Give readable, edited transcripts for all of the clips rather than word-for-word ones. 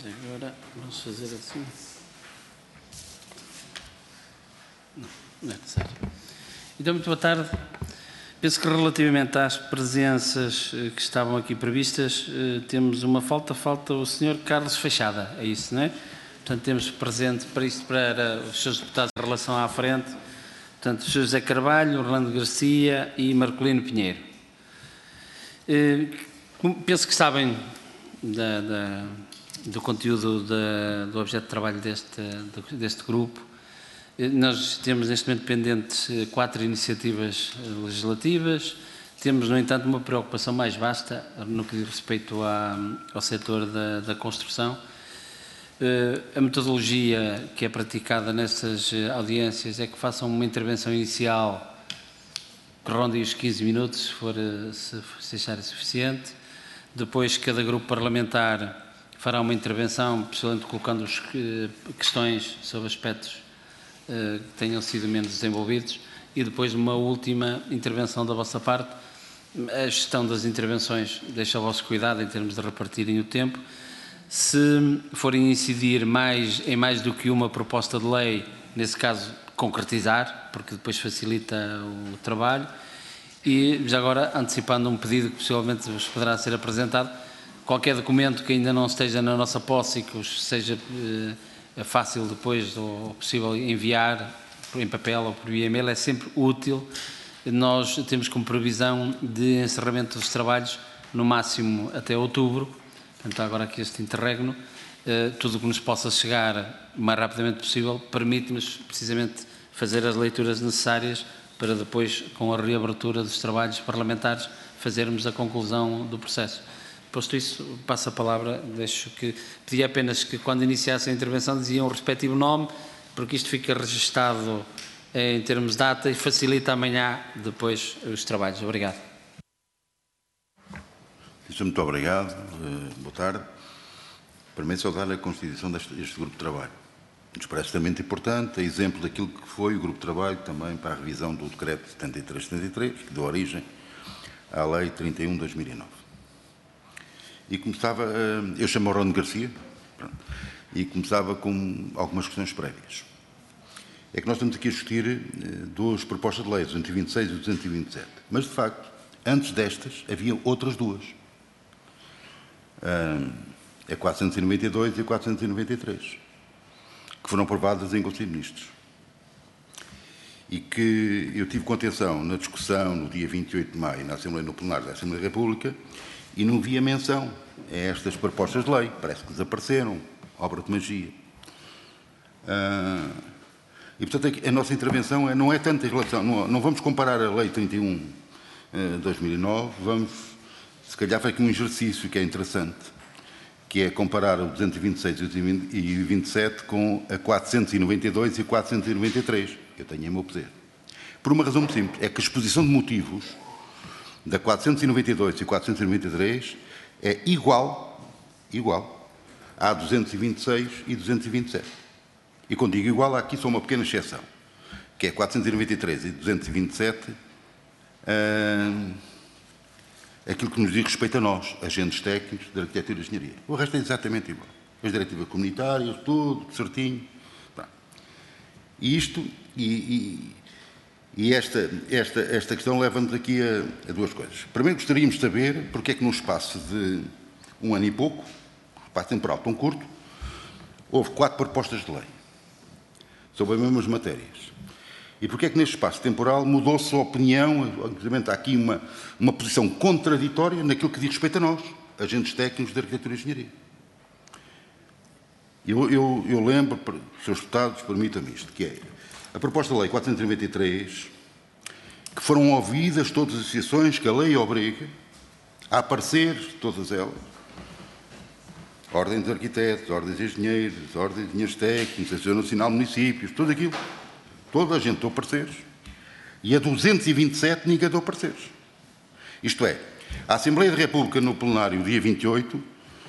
Agora vamos fazer assim. Não é necessário. Então, muito boa tarde. Penso que relativamente às presenças que estavam aqui previstas, temos uma falta o Sr. Carlos Feixada, é isso, não é? Portanto, temos presente para isto, para os seus deputados em relação à frente, portanto, o Sr. José Carvalho, Orlando Garcia e Marcolino Pinheiro. Penso que sabem do conteúdo do objeto de trabalho deste grupo. Nós temos neste momento pendentes 4 iniciativas legislativas. Temos, no entanto, uma preocupação mais vasta no que diz respeito ao setor da construção. A metodologia que é praticada nessas audiências é que façam uma intervenção inicial que ronde os 15 minutos, se acharem suficiente. Depois, cada grupo parlamentar fará uma intervenção, possivelmente colocando questões sobre aspectos que tenham sido menos desenvolvidos, e depois uma última intervenção da vossa parte. A gestão das intervenções deixa ao vosso cuidado em termos de repartirem o tempo. Se forem incidir em mais do que uma proposta de lei, nesse caso concretizar, porque depois facilita o trabalho. E já agora, antecipando um pedido que possivelmente vos poderá ser apresentado, qualquer documento que ainda não esteja na nossa posse e que seja fácil depois ou possível enviar em papel ou por via e-mail, é sempre útil. Nós temos como previsão de encerramento dos trabalhos no máximo até outubro, portanto agora aqui este interregno, tudo o que nos possa chegar o mais rapidamente possível permite-nos precisamente fazer as leituras necessárias para depois, com a reabertura dos trabalhos parlamentares, fazermos a conclusão do processo. Posto isso, passo a palavra, pedi apenas que quando iniciassem a intervenção diziam o respectivo nome, porque isto fica registado em termos de data e facilita amanhã depois os trabalhos. Obrigado. Muito obrigado. Boa tarde. Permito saudar a constituição deste grupo de trabalho. Nos parece extremamente importante, é exemplo daquilo que foi o grupo de trabalho também para a revisão do Decreto 73-73, que deu origem à Lei 31/2009. E começava, eu chamo-me Orlando Garcia, e começava com algumas questões prévias. É que nós estamos aqui a discutir 2 propostas de lei, 226 e 227. Mas, de facto, antes destas, havia outras 2. A 492 e a 493, que foram aprovadas em Conselho de Ministros. E que eu tive contenção na discussão no dia 28 de maio, no plenário da Assembleia da República, e não havia menção a estas propostas de lei. Parece que desapareceram, obra de magia. E, portanto, a nossa intervenção não é tanto em relação... Não vamos comparar a Lei 31/2009, vamos, se calhar, fazer aqui um exercício que é interessante, que é comparar o 226 e o 27 com a 492 e a 493. Eu tenho a meu poder. Por uma razão muito simples, é que a exposição de motivos da 492 e 493 é igual à 226 e 227. E quando digo igual, há aqui só uma pequena exceção, que é 493 e 227, aquilo que nos diz respeito a nós, agentes técnicos da arquitetura e engenharia. O resto é exatamente igual. As diretivas comunitárias, tudo certinho. E isto... E esta questão leva-nos aqui a 2 coisas. Primeiro, gostaríamos de saber porque é que num espaço de 1 ano e pouco, espaço temporal tão curto, houve 4 propostas de lei sobre as mesmas matérias. E porque é que neste espaço temporal mudou-se a opinião, inclusive há aqui uma posição contraditória naquilo que diz respeito a nós, agentes técnicos de arquitetura e engenharia. Eu lembro, Srs. Deputados, permitam-me isto, que é a proposta de lei 493, que foram ouvidas todas as associações que a lei obriga a aparecer, todas elas, ordens de arquitetos, ordens de engenheiros, ordens de engenheiros técnicos, Associação Nacional de Municípios, tudo aquilo, toda a gente deu pareceres, e a 227 ninguém deu pareceres. Isto é, a Assembleia da República no plenário, dia 28,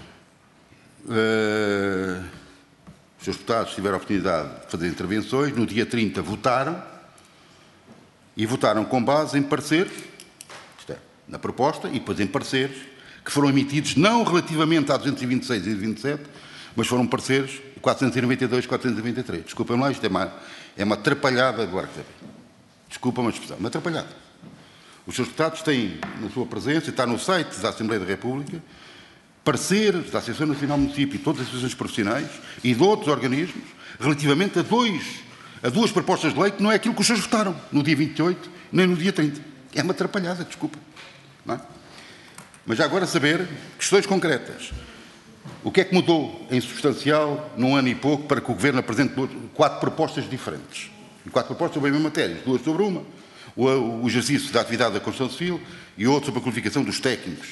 os seus deputados tiveram a oportunidade de fazer intervenções, no dia 30 votaram, e votaram com base em pareceres, isto é, na proposta, e depois em pareceres, que foram emitidos não relativamente a 226 e 227, mas foram pareceres 492, 493. Desculpem-me lá, isto é uma atrapalhada do Arco da Vida. Desculpa-me a expressão, uma atrapalhada. Os seus deputados têm, na sua presença, está no site da Assembleia da República, pareceres da Associação Nacional do Município e todas as associações profissionais e de outros organismos relativamente a duas propostas de lei que não é aquilo que os senhores votaram no dia 28 nem no dia 30. É uma atrapalhada, desculpa. Não é? Mas já agora saber questões concretas. O que é que mudou em substancial num ano e pouco para que o Governo apresente 4 propostas diferentes? E 4 propostas sobre a mesma matéria, 2 sobre uma, o exercício da atividade da construção civil e outro sobre a qualificação dos técnicos.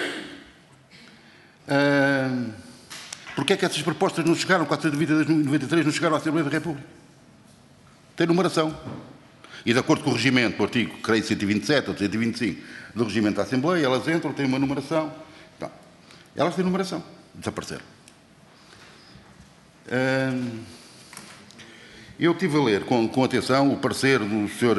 Porquê é que essas propostas não chegaram, 492 e 93, não chegaram à Assembleia da República? Tem numeração. E de acordo com o regimento, o artigo, creio, 127 ou 125 do regimento da Assembleia, elas entram, têm uma numeração. Não. Elas têm numeração. Desapareceram. Eu estive a ler com atenção o parecer do senhor...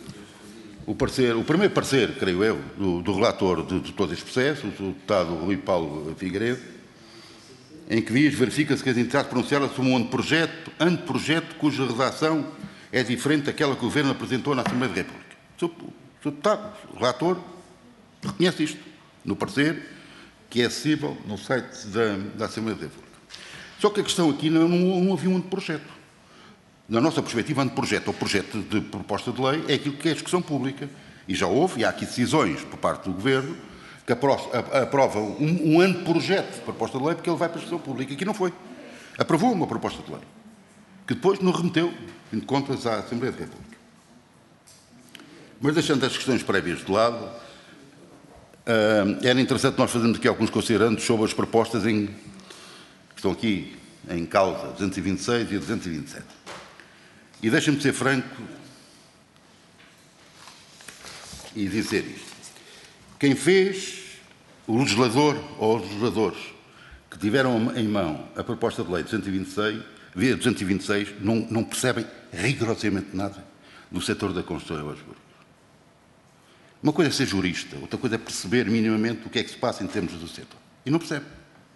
O primeiro parecer, creio eu, do relator de todo este processo, o deputado Rui Paulo Figueiredo, em que diz, verifica-se que as entidades pronunciaram sobre um anteprojeto cuja redação é diferente daquela que o Governo apresentou na Assembleia da República. O deputado, o relator, reconhece isto no parecer, que é acessível no site da Assembleia da República. Só que a questão aqui não havia um anteprojeto. Na nossa perspectiva, anteprojeto ou projeto de proposta de lei é aquilo que é a discussão pública. E já houve, e há aqui decisões por parte do Governo que aprovam um anteprojeto de proposta de lei porque ele vai para a discussão pública. Aqui não foi. Aprovou uma proposta de lei que depois não remeteu, em contas, à Assembleia da República. Mas deixando as questões prévias de lado, era interessante nós fazermos aqui alguns considerandos sobre as propostas que estão aqui em causa, 226 e 227. E deixem-me ser franco e dizer isto. Quem fez, o legislador ou os legisladores que tiveram em mão a proposta de lei 226 não percebem rigorosamente nada do setor da construção em Luxemburgo. Uma coisa é ser jurista, outra coisa é perceber minimamente o que é que se passa em termos do setor. E não percebe.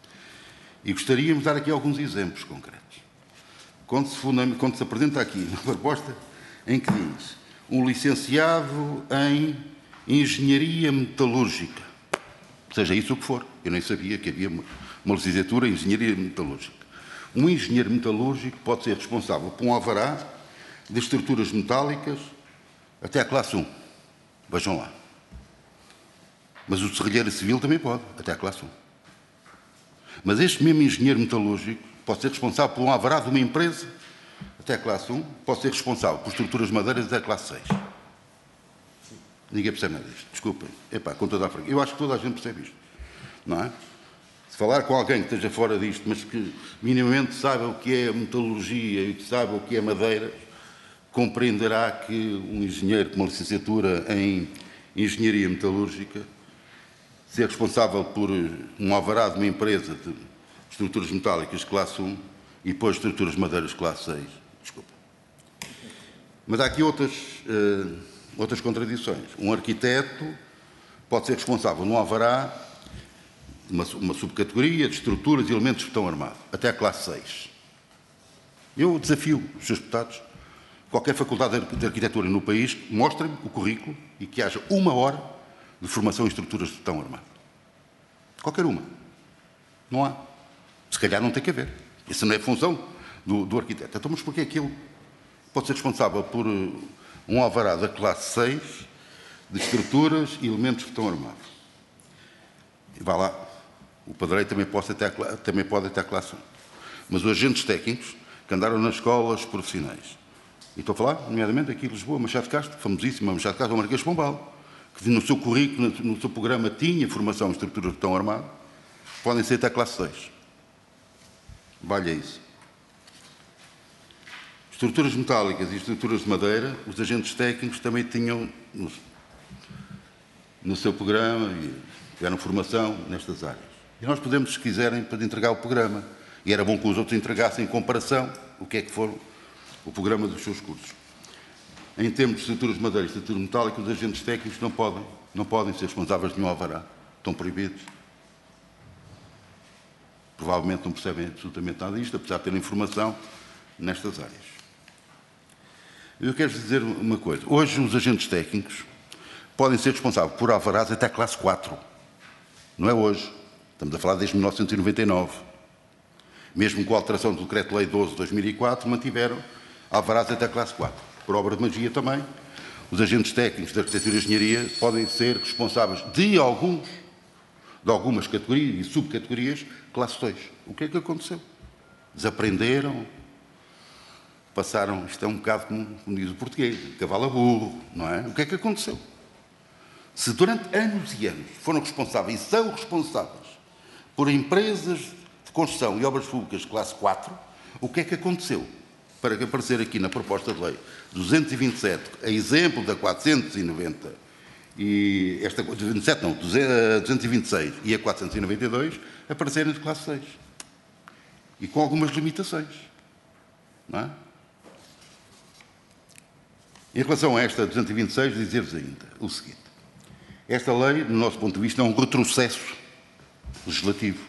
E gostaríamos de dar aqui alguns exemplos concretos. Quando se apresenta aqui uma proposta em que diz um licenciado em Engenharia Metalúrgica, seja isso o que for, eu nem sabia que havia uma licenciatura em Engenharia Metalúrgica. Um engenheiro metalúrgico pode ser responsável por um alvará de estruturas metálicas até a classe 1. Vejam lá. Mas o serralheiro civil também pode, até a classe 1. Mas este mesmo engenheiro metalúrgico pode ser responsável por um alvará de uma empresa até a classe 1, pode ser responsável por estruturas de madeiras até a classe 6. Ninguém percebe nada disto. Desculpem. Epá, com toda a franqueza. Eu acho que toda a gente percebe isto. Não é? Se falar com alguém que esteja fora disto, mas que minimamente saiba o que é metalurgia e que saiba o que é madeira, compreenderá que um engenheiro com uma licenciatura em Engenharia Metalúrgica ser responsável por um alvará de uma empresa de estruturas metálicas classe 1 e depois estruturas de madeiras classe 6. Desculpa. Mas há aqui outras contradições. Um arquiteto pode ser responsável num alvará de uma subcategoria de estruturas e elementos de betão armado, até a classe 6. Eu desafio os seus deputados, qualquer faculdade de arquitetura no país, mostrem-me o currículo e que haja 1 hora de formação em estruturas de betão armado. Qualquer uma. Não há. Se calhar não tem que haver. Essa não é a função do arquiteto. Então, mas porquê é que ele pode ser responsável por um alvará da classe 6 de estruturas e elementos de betão armado? E vá lá. O padreiro também pode até a classe 1. Mas os agentes técnicos que andaram nas escolas profissionais, e estou a falar, nomeadamente, aqui em Lisboa, Machado de Castro, famosíssimo Machado de Castro, o Marquês de Pombal, que no seu currículo, no seu programa, tinha formação em estruturas de betão armado, podem ser até a classe 6. Valha isso. Estruturas metálicas e estruturas de madeira, os agentes técnicos também tinham no seu programa e tiveram formação nestas áreas. E nós podemos, se quiserem, para entregar o programa. E era bom que os outros entregassem em comparação o que é que for o programa dos seus cursos. Em termos de estruturas de madeira e estruturas metálicas, os agentes técnicos não podem ser responsáveis de nenhum alvará. Estão proibidos. provavelmente não percebem absolutamente nada disto, apesar de terem informação nestas áreas. Eu quero dizer uma coisa. Hoje, os agentes técnicos podem ser responsáveis por alvarás até classe 4. Não é hoje. Estamos a falar desde 1999. Mesmo com a alteração do Decreto-Lei 12 de 2004, mantiveram alvarás até classe 4. Por obra de magia também, os agentes técnicos de arquitetura e engenharia podem ser responsáveis de algumas categorias e subcategorias, classe 2. O que é que aconteceu? Desaprenderam, passaram, isto é um bocado como diz o português, cavalo a burro, não é? O que é que aconteceu? Se durante anos e anos foram responsáveis e são responsáveis por empresas de construção e obras públicas de classe 4, o que é que aconteceu? Para que aparecer aqui na proposta de lei 227, a exemplo da 490, e esta 27 não, 226 e a 492, aparecerem de classe 6. E com algumas limitações, não é? Em relação a esta 226, dizer-vos ainda o seguinte. Esta lei, do nosso ponto de vista, é um retrocesso legislativo.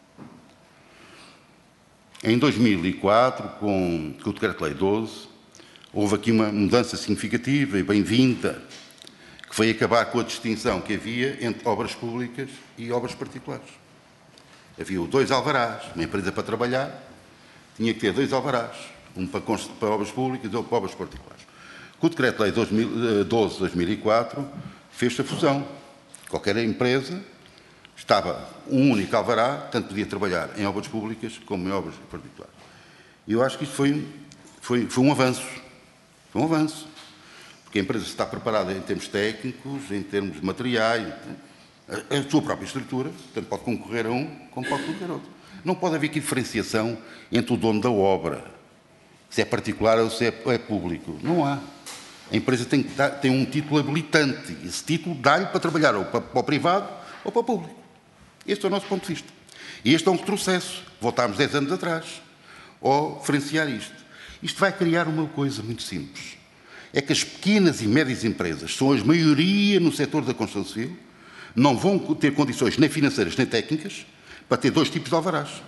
Em 2004, com o Decreto-Lei 12, houve aqui uma mudança significativa e bem-vinda, que foi acabar com a distinção que havia entre obras públicas e obras particulares. Havia 2 alvarás. Uma empresa para trabalhar tinha que ter 2 alvarás, um para obras públicas e outro para obras particulares. Com o Decreto-Lei 12 de 2004, fez-se a fusão. Qualquer empresa estava um único alvará, tanto podia trabalhar em obras públicas como em obras particulares. E eu acho que isto foi um avanço. Foi um avanço. Porque a empresa está preparada em termos técnicos, em termos materiais, a sua própria estrutura, tanto pode concorrer a um como pode concorrer a outro. Não pode haver aqui diferenciação entre o dono da obra, se é particular ou se é público. Não há. A empresa tem um título habilitante. Esse título dá-lhe para trabalhar ou para o privado ou para o público. Este é o nosso ponto de vista. E este é um retrocesso. Voltámos 10 anos atrás ao diferenciar isto. Isto vai criar uma coisa muito simples. É que as pequenas e médias empresas, são a maioria no setor da construção civil, não vão ter condições nem financeiras nem técnicas para ter 2 tipos de alvarás.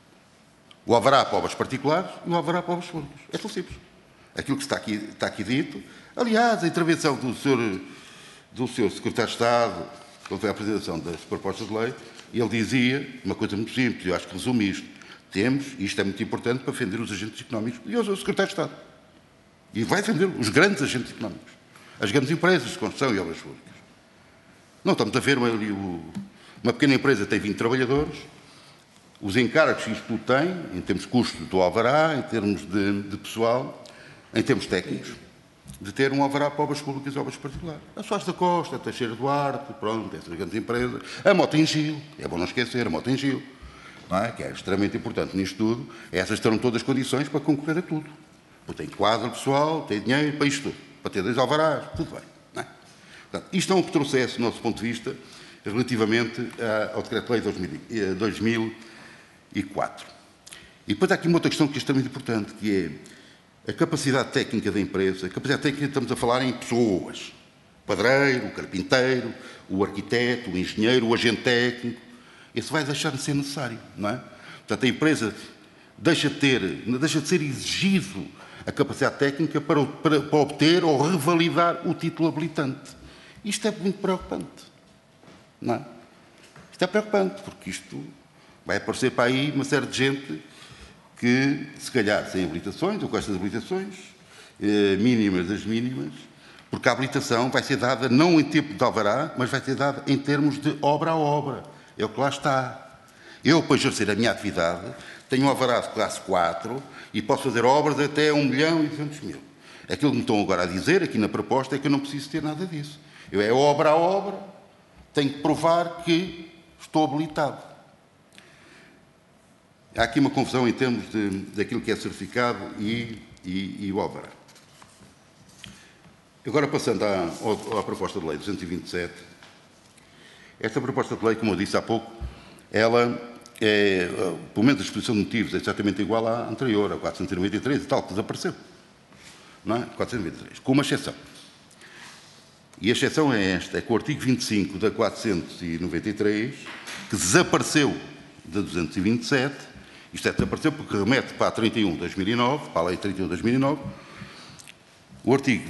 O alvará para obras particulares e o alvará para obras públicas. É tão simples. Aquilo que está aqui dito. Aliás, a intervenção do Sr. Secretário de Estado, quando foi a apresentação das propostas de lei, ele dizia uma coisa muito simples, eu acho que resume isto. Temos, e isto é muito importante, para defender os agentes económicos e o Secretário de Estado. E vai defender os grandes agentes económicos, as grandes empresas de construção e obras públicas. Não estamos a ver uma pequena empresa tem 20 trabalhadores, os encargos que isto tudo tem, em termos de custo do alvará, em termos de pessoal, em termos técnicos, de ter um alvará para obras públicas e obras particulares. A Soares da Costa, a Teixeira Duarte, pronto, essas grandes empresas. A Mota-Engil, é bom não esquecer, a Mota-Engil, não é? Que é extremamente importante nisto tudo. Essas terão todas as condições para concorrer a tudo. Porque tem quadro pessoal, tem dinheiro para isto tudo. Para ter 2 alvarás, tudo bem. Não é? Portanto, isto é um retrocesso, do nosso ponto de vista, relativamente ao Decreto-Lei 2004. E depois há aqui uma outra questão que é extremamente importante, que é a capacidade técnica da empresa. A capacidade técnica, estamos a falar em pessoas. O padreiro, o carpinteiro, o arquiteto, o engenheiro, o agente técnico. Esse vai deixar de ser necessário, não é? Portanto, a empresa deixa de ser exigido a capacidade técnica para obter ou revalidar o título habilitante. Isto é muito preocupante, não é? Isto é preocupante, porque isto vai aparecer para aí uma série de gente que, se calhar, sem habilitações, ou com estas habilitações, mínimas das mínimas, porque a habilitação vai ser dada não em tempo de alvará, mas vai ser dada em termos de obra a obra. É o que lá está. Eu, para exercer a minha atividade, tenho um alvará de classe 4 e posso fazer obras até 1.200.000. Aquilo que me estão agora a dizer, aqui na proposta, é que eu não preciso ter nada disso. Eu é obra a obra, tenho que provar que estou habilitado. Há aqui uma confusão em termos daquilo que é certificado e o alvará. Agora, passando à proposta de lei 227, esta proposta de lei, como eu disse há pouco, ela pelo menos a exposição de motivos, é exatamente igual à anterior, a 493 e tal, que desapareceu. Não é? 493, com uma exceção. E a exceção é esta, é que o artigo 25 da 493, que desapareceu da 227, isto desapareceu porque remete para a 31 de 2009, para a Lei 31 de 2009, o artigo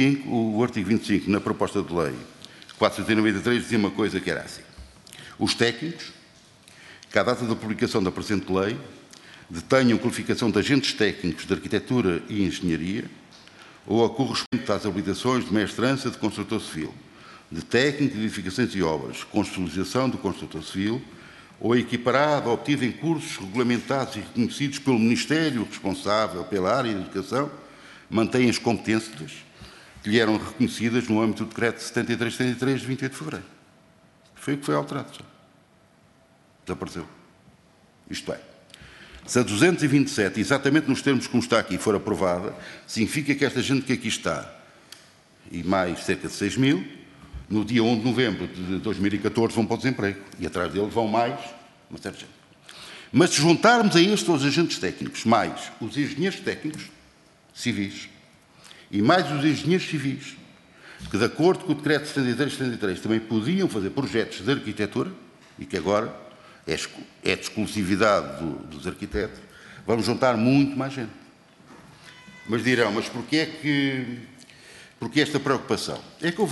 25 na proposta de lei 493 dizia uma coisa que era assim: os técnicos, que à data da publicação da presente lei, detenham qualificação de agentes técnicos de arquitetura e engenharia ou a correspondente às habilitações de mestrança de construtor civil, de técnico de edificações e obras, consolidação do construtor civil, ou equiparado ou obtido em cursos regulamentados e reconhecidos pelo Ministério responsável pela área de educação, mantêm as competências que lhe eram reconhecidas no âmbito do Decreto 73-73 de 28 de fevereiro. Foi o que foi alterado. Desapareceu. Isto é, se a 227, exatamente nos termos como está aqui, for aprovada, significa que esta gente que aqui está, e mais cerca de 6 mil, no dia 1 de novembro de 2014 vão para o desemprego. E atrás deles vão mais uma certa gente. Mas se juntarmos a estes os agentes técnicos, mais os engenheiros técnicos civis, e mais os engenheiros civis, que de acordo com o Decreto 73-73 também podiam fazer projetos de arquitetura, e que agora é de exclusividade dos arquitetos, vamos juntar muito mais gente. Mas dirão, mas porquê esta preocupação? É que eu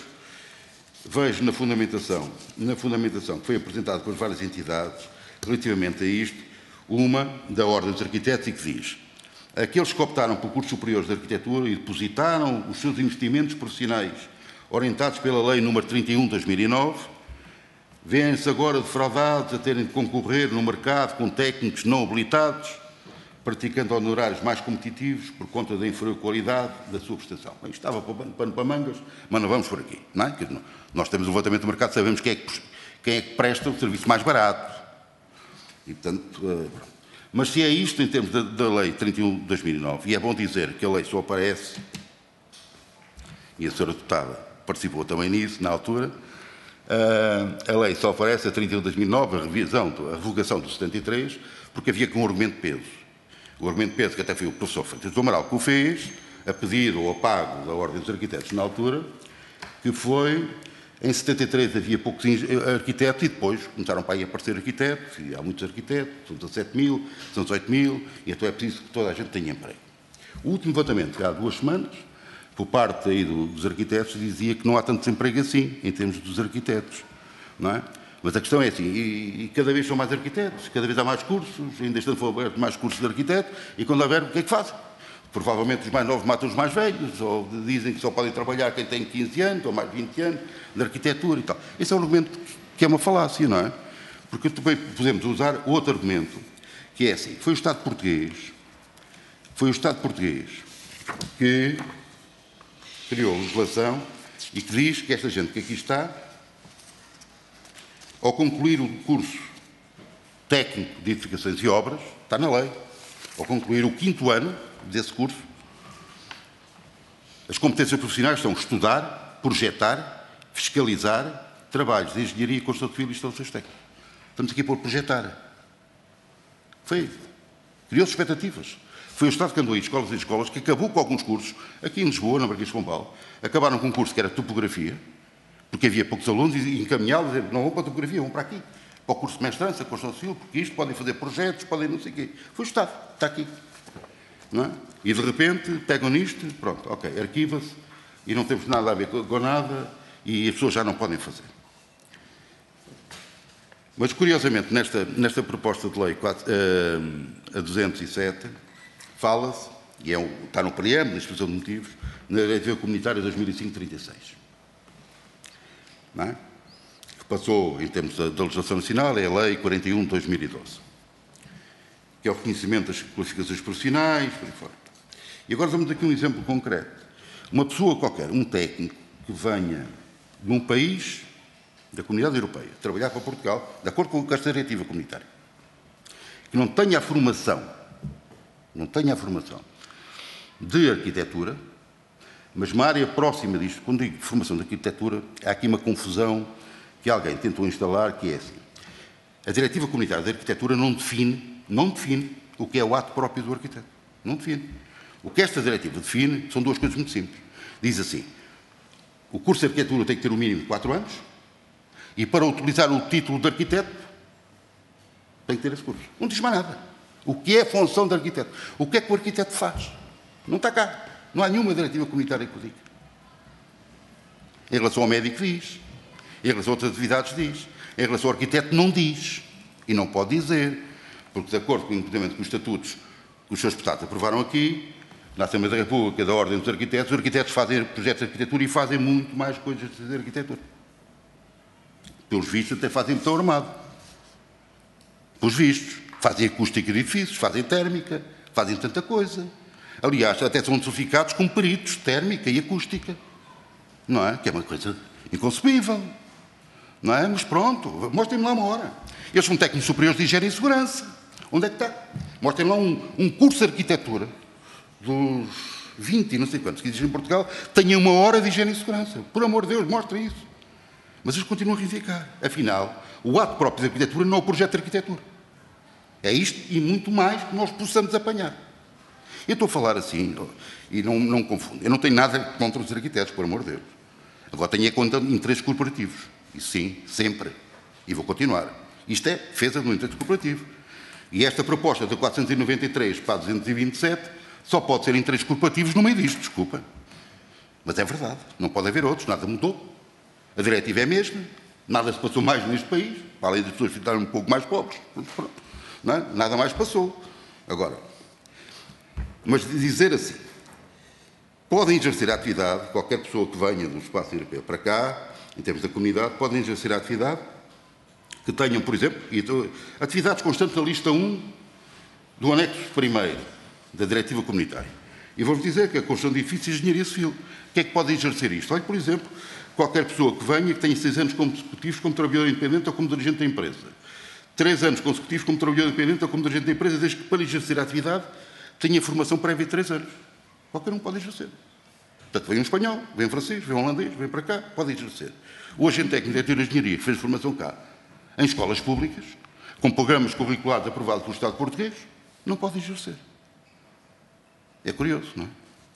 vejo na fundamentação que foi apresentada pelas várias entidades, relativamente a isto, uma da Ordem dos Arquitetos e que diz: aqueles que optaram por cursos superiores de arquitetura e depositaram os seus investimentos profissionais orientados pela Lei nº 31 de 2009, vêem-se agora defraudados a terem de concorrer no mercado com técnicos não habilitados, praticando honorários mais competitivos por conta da inferior qualidade da sua prestação. Bem, estava pano para mangas, mas não vamos por aqui. Não é? Nós temos um levantamento do mercado, sabemos quem é que presta o serviço mais barato. E, portanto, mas se é isto em termos da Lei 31 de 2009, e é bom dizer que a lei só aparece, e a senhora deputada participou também nisso, na altura, a lei só aparece a 31 de 2009, a revogação do 73, porque havia com um argumento de peso. O argumento de peso, que até foi o professor Freitas do Amaral que o fez, a pedido ou a pago da Ordem dos Arquitetos na altura, que foi, em 73 havia poucos arquitetos e depois começaram para aí a aparecer arquitetos, e há muitos arquitetos, são 17 mil, são 18 mil, e então é preciso que toda a gente tenha emprego. O último levantamento, que há 2 semanas, por parte aí dos arquitetos, dizia que não há tanto desemprego assim, em termos dos arquitetos, não é? Mas a questão é assim, e cada vez são mais arquitetos, cada vez há mais cursos, ainda estão abertos mais cursos de arquiteto, e quando houver, o que é que fazem? Provavelmente os mais novos matam os mais velhos, ou dizem que só podem trabalhar quem tem 15 anos, ou mais de 20 anos, de arquitetura e tal. Esse é um argumento que é uma falácia, não é? Porque também podemos usar outro argumento, que é assim, foi o Estado português que criou legislação e que diz que esta gente que aqui está, ao concluir o curso técnico de edificações e obras, está na lei, ao concluir o 5º ano desse curso, as competências profissionais são estudar, projetar, fiscalizar trabalhos de engenharia e construção civil e instalações técnicas. Estamos aqui por projetar. Criou-se expectativas. Foi o Estado que andou aí, escolas e escolas, que acabou com alguns cursos, aqui em Lisboa, na Marquês de Pombal, acabaram com um curso que era topografia, porque havia poucos alunos e encaminhá-los, não vão para a topografia, vão para aqui, para o curso de mestrança, construção civil, porque isto podem fazer projetos, podem não sei o quê. Foi o Estado, está aqui. Não é? E de repente pegam nisto, pronto, ok, arquiva-se, e não temos nada a ver com nada, e as pessoas já não podem fazer. Mas, curiosamente, nesta proposta de lei a 207, fala-se, e está no preâmbulo da exposição de motivos, na Diretiva Comunitária 2005-36. Não é? Que passou, em termos da legislação nacional, é a Lei 41 de 2012, que é o reconhecimento das qualificações profissionais, por aí fora. E agora damos aqui um exemplo concreto. Uma pessoa qualquer, um técnico, que venha de um país da Comunidade Europeia, trabalhar para Portugal, de acordo com esta diretiva comunitária, que não tenha a formação de arquitetura, mas uma área próxima disto, quando digo formação de arquitetura, há aqui uma confusão que alguém tentou instalar, que é assim. A diretiva comunitária de arquitetura não define o que é o ato próprio do arquiteto. Não define. O que esta diretiva define são 2 coisas muito simples. Diz assim, o curso de arquitetura tem que ter o mínimo de 4 anos, e para utilizar o título de arquiteto, Tem que ter esse curso. Não diz mais nada. O que é a função do arquiteto? O que é que o arquiteto faz? Não está cá. Não há nenhuma diretiva comunitária que o diga. Em relação ao médico diz. Em relação a outras atividades diz. Em relação ao arquiteto não diz. E não pode dizer. Porque, de acordo com os estatutos que os seus deputados aprovaram aqui, na Assembleia da República, da Ordem dos Arquitetos, os arquitetos fazem projetos de arquitetura e fazem muito mais coisas de arquitetura. Pelos vistos, até fazem botão armado. Pelos vistos. Fazem acústica de edifícios, fazem térmica, fazem tanta coisa. Aliás, até são certificados como peritos, térmica e acústica. Não é? Que é uma coisa inconcebível. Não é? Mas pronto, mostrem-me lá uma hora. Eles são técnicos superiores de higiene e segurança. Onde é que está? Mostrem-me lá um curso de arquitetura dos 20 e não sei quantos que existem em Portugal, tenha uma hora de higiene e segurança. Por amor de Deus, mostrem isso. Mas eles continuam a reivindicar. Afinal, o ato próprio de arquitetura não é o projeto de arquitetura. É isto e muito mais que nós possamos apanhar. Eu estou a falar assim, e não confundo. Eu não tenho nada contra os arquitetos, por amor de Deus. Agora tenho conta de interesses corporativos. E sim, sempre. E vou continuar. Isto é defesa do interesse corporativo. E esta proposta de 493 para 227 só pode ser interesses corporativos no meio disto, desculpa. Mas é verdade. Não pode haver outros. Nada mudou. A diretiva é a mesma. Nada se passou mais neste país. Além das pessoas ficarem um pouco mais pobres. Não é? Nada mais passou. Agora, mas dizer assim, podem exercer a atividade, qualquer pessoa que venha do espaço europeu para cá, em termos da comunidade, podem exercer a atividade que tenham, por exemplo, atividades constantes na lista 1 do anexo 1º da Diretiva Comunitária. E vou-vos dizer que a construção de edifícios e engenharia civil. O que é que podem exercer isto? Olha, por exemplo, qualquer pessoa que venha e que tenha 6 anos consecutivos como trabalhador independente ou como dirigente da empresa. 3 anos consecutivos como trabalhador independente ou como dirigente da empresa, desde que para exercer a atividade tenha formação prévia de 3 anos. Qualquer um pode exercer. Portanto, vem um espanhol, vem um francês, vem um holandês, vem para cá, pode exercer. O agente técnico de arquitetura e engenharia que fez formação cá, em escolas públicas, com programas curriculares aprovados pelo Estado português, não pode exercer. É curioso, não é?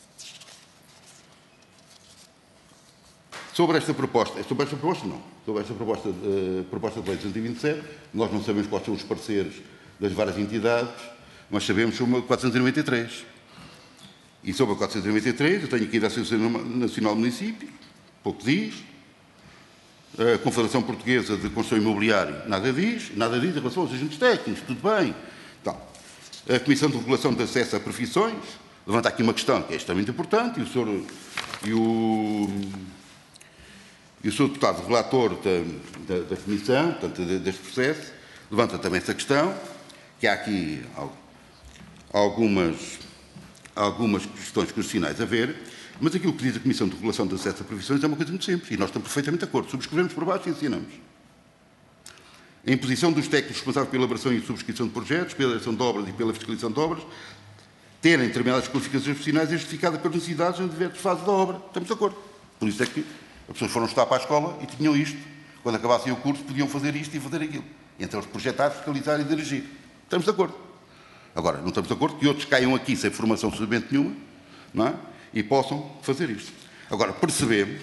Sobre esta proposta não. Sobre esta proposta de lei 227, nós não sabemos quais são os pareceres das várias entidades, mas sabemos sobre a 493. E sobre a 493, eu tenho aqui da Associação Nacional do Município, pouco diz. A Confederação Portuguesa de Construção Imobiliária, nada diz em relação aos agentes técnicos, tudo bem. Então, a Comissão de Regulação de Acesso a Profissões levanta aqui uma questão que é extremamente importante, e o Sr. Deputado relator da Comissão, portanto, deste processo, levanta também essa questão, que há aqui algumas questões cruciais a ver, mas aquilo que diz a Comissão de Regulação de Acesso a Profissões é uma coisa muito simples, e nós estamos perfeitamente de acordo. Subscrevemos por baixo e ensinamos. A imposição dos técnicos responsáveis pela elaboração e subscrição de projetos, pela direção de obras e pela fiscalização de obras, terem determinadas qualificações profissionais é justificada pelas necessidades em diversas fases da obra. Estamos de acordo. Por isso é que as pessoas foram estudar para a escola e tinham isto. Quando acabassem o curso, podiam fazer isto e fazer aquilo. E então, projetar, fiscalizar e dirigir. Estamos de acordo. Agora, não estamos de acordo que outros caiam aqui sem formação suficiente nenhuma, não é? E possam fazer isto. Agora, percebemos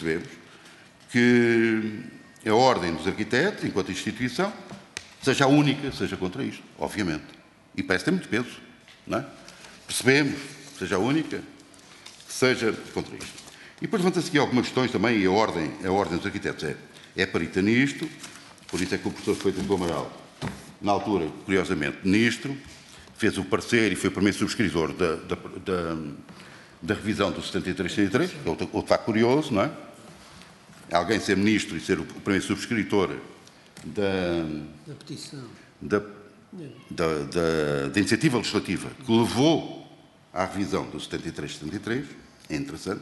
que a Ordem dos Arquitetos, enquanto instituição, seja a única, seja contra isto, obviamente. E parece ter muito peso, não é? Percebemos que seja a única, seja contra isto. E depois levanta-se aqui algumas questões também, e a Ordem dos Arquitetos é perita nisto, por isso é que o professor Freitas do Amaral, na altura, curiosamente, ministro, fez o parecer e foi o primeiro subscritor da revisão do 73-73, que é outro facto curioso, não é? Alguém ser ministro e ser o primeiro subscritor da petição, da iniciativa legislativa que levou à revisão do 73-73, é interessante.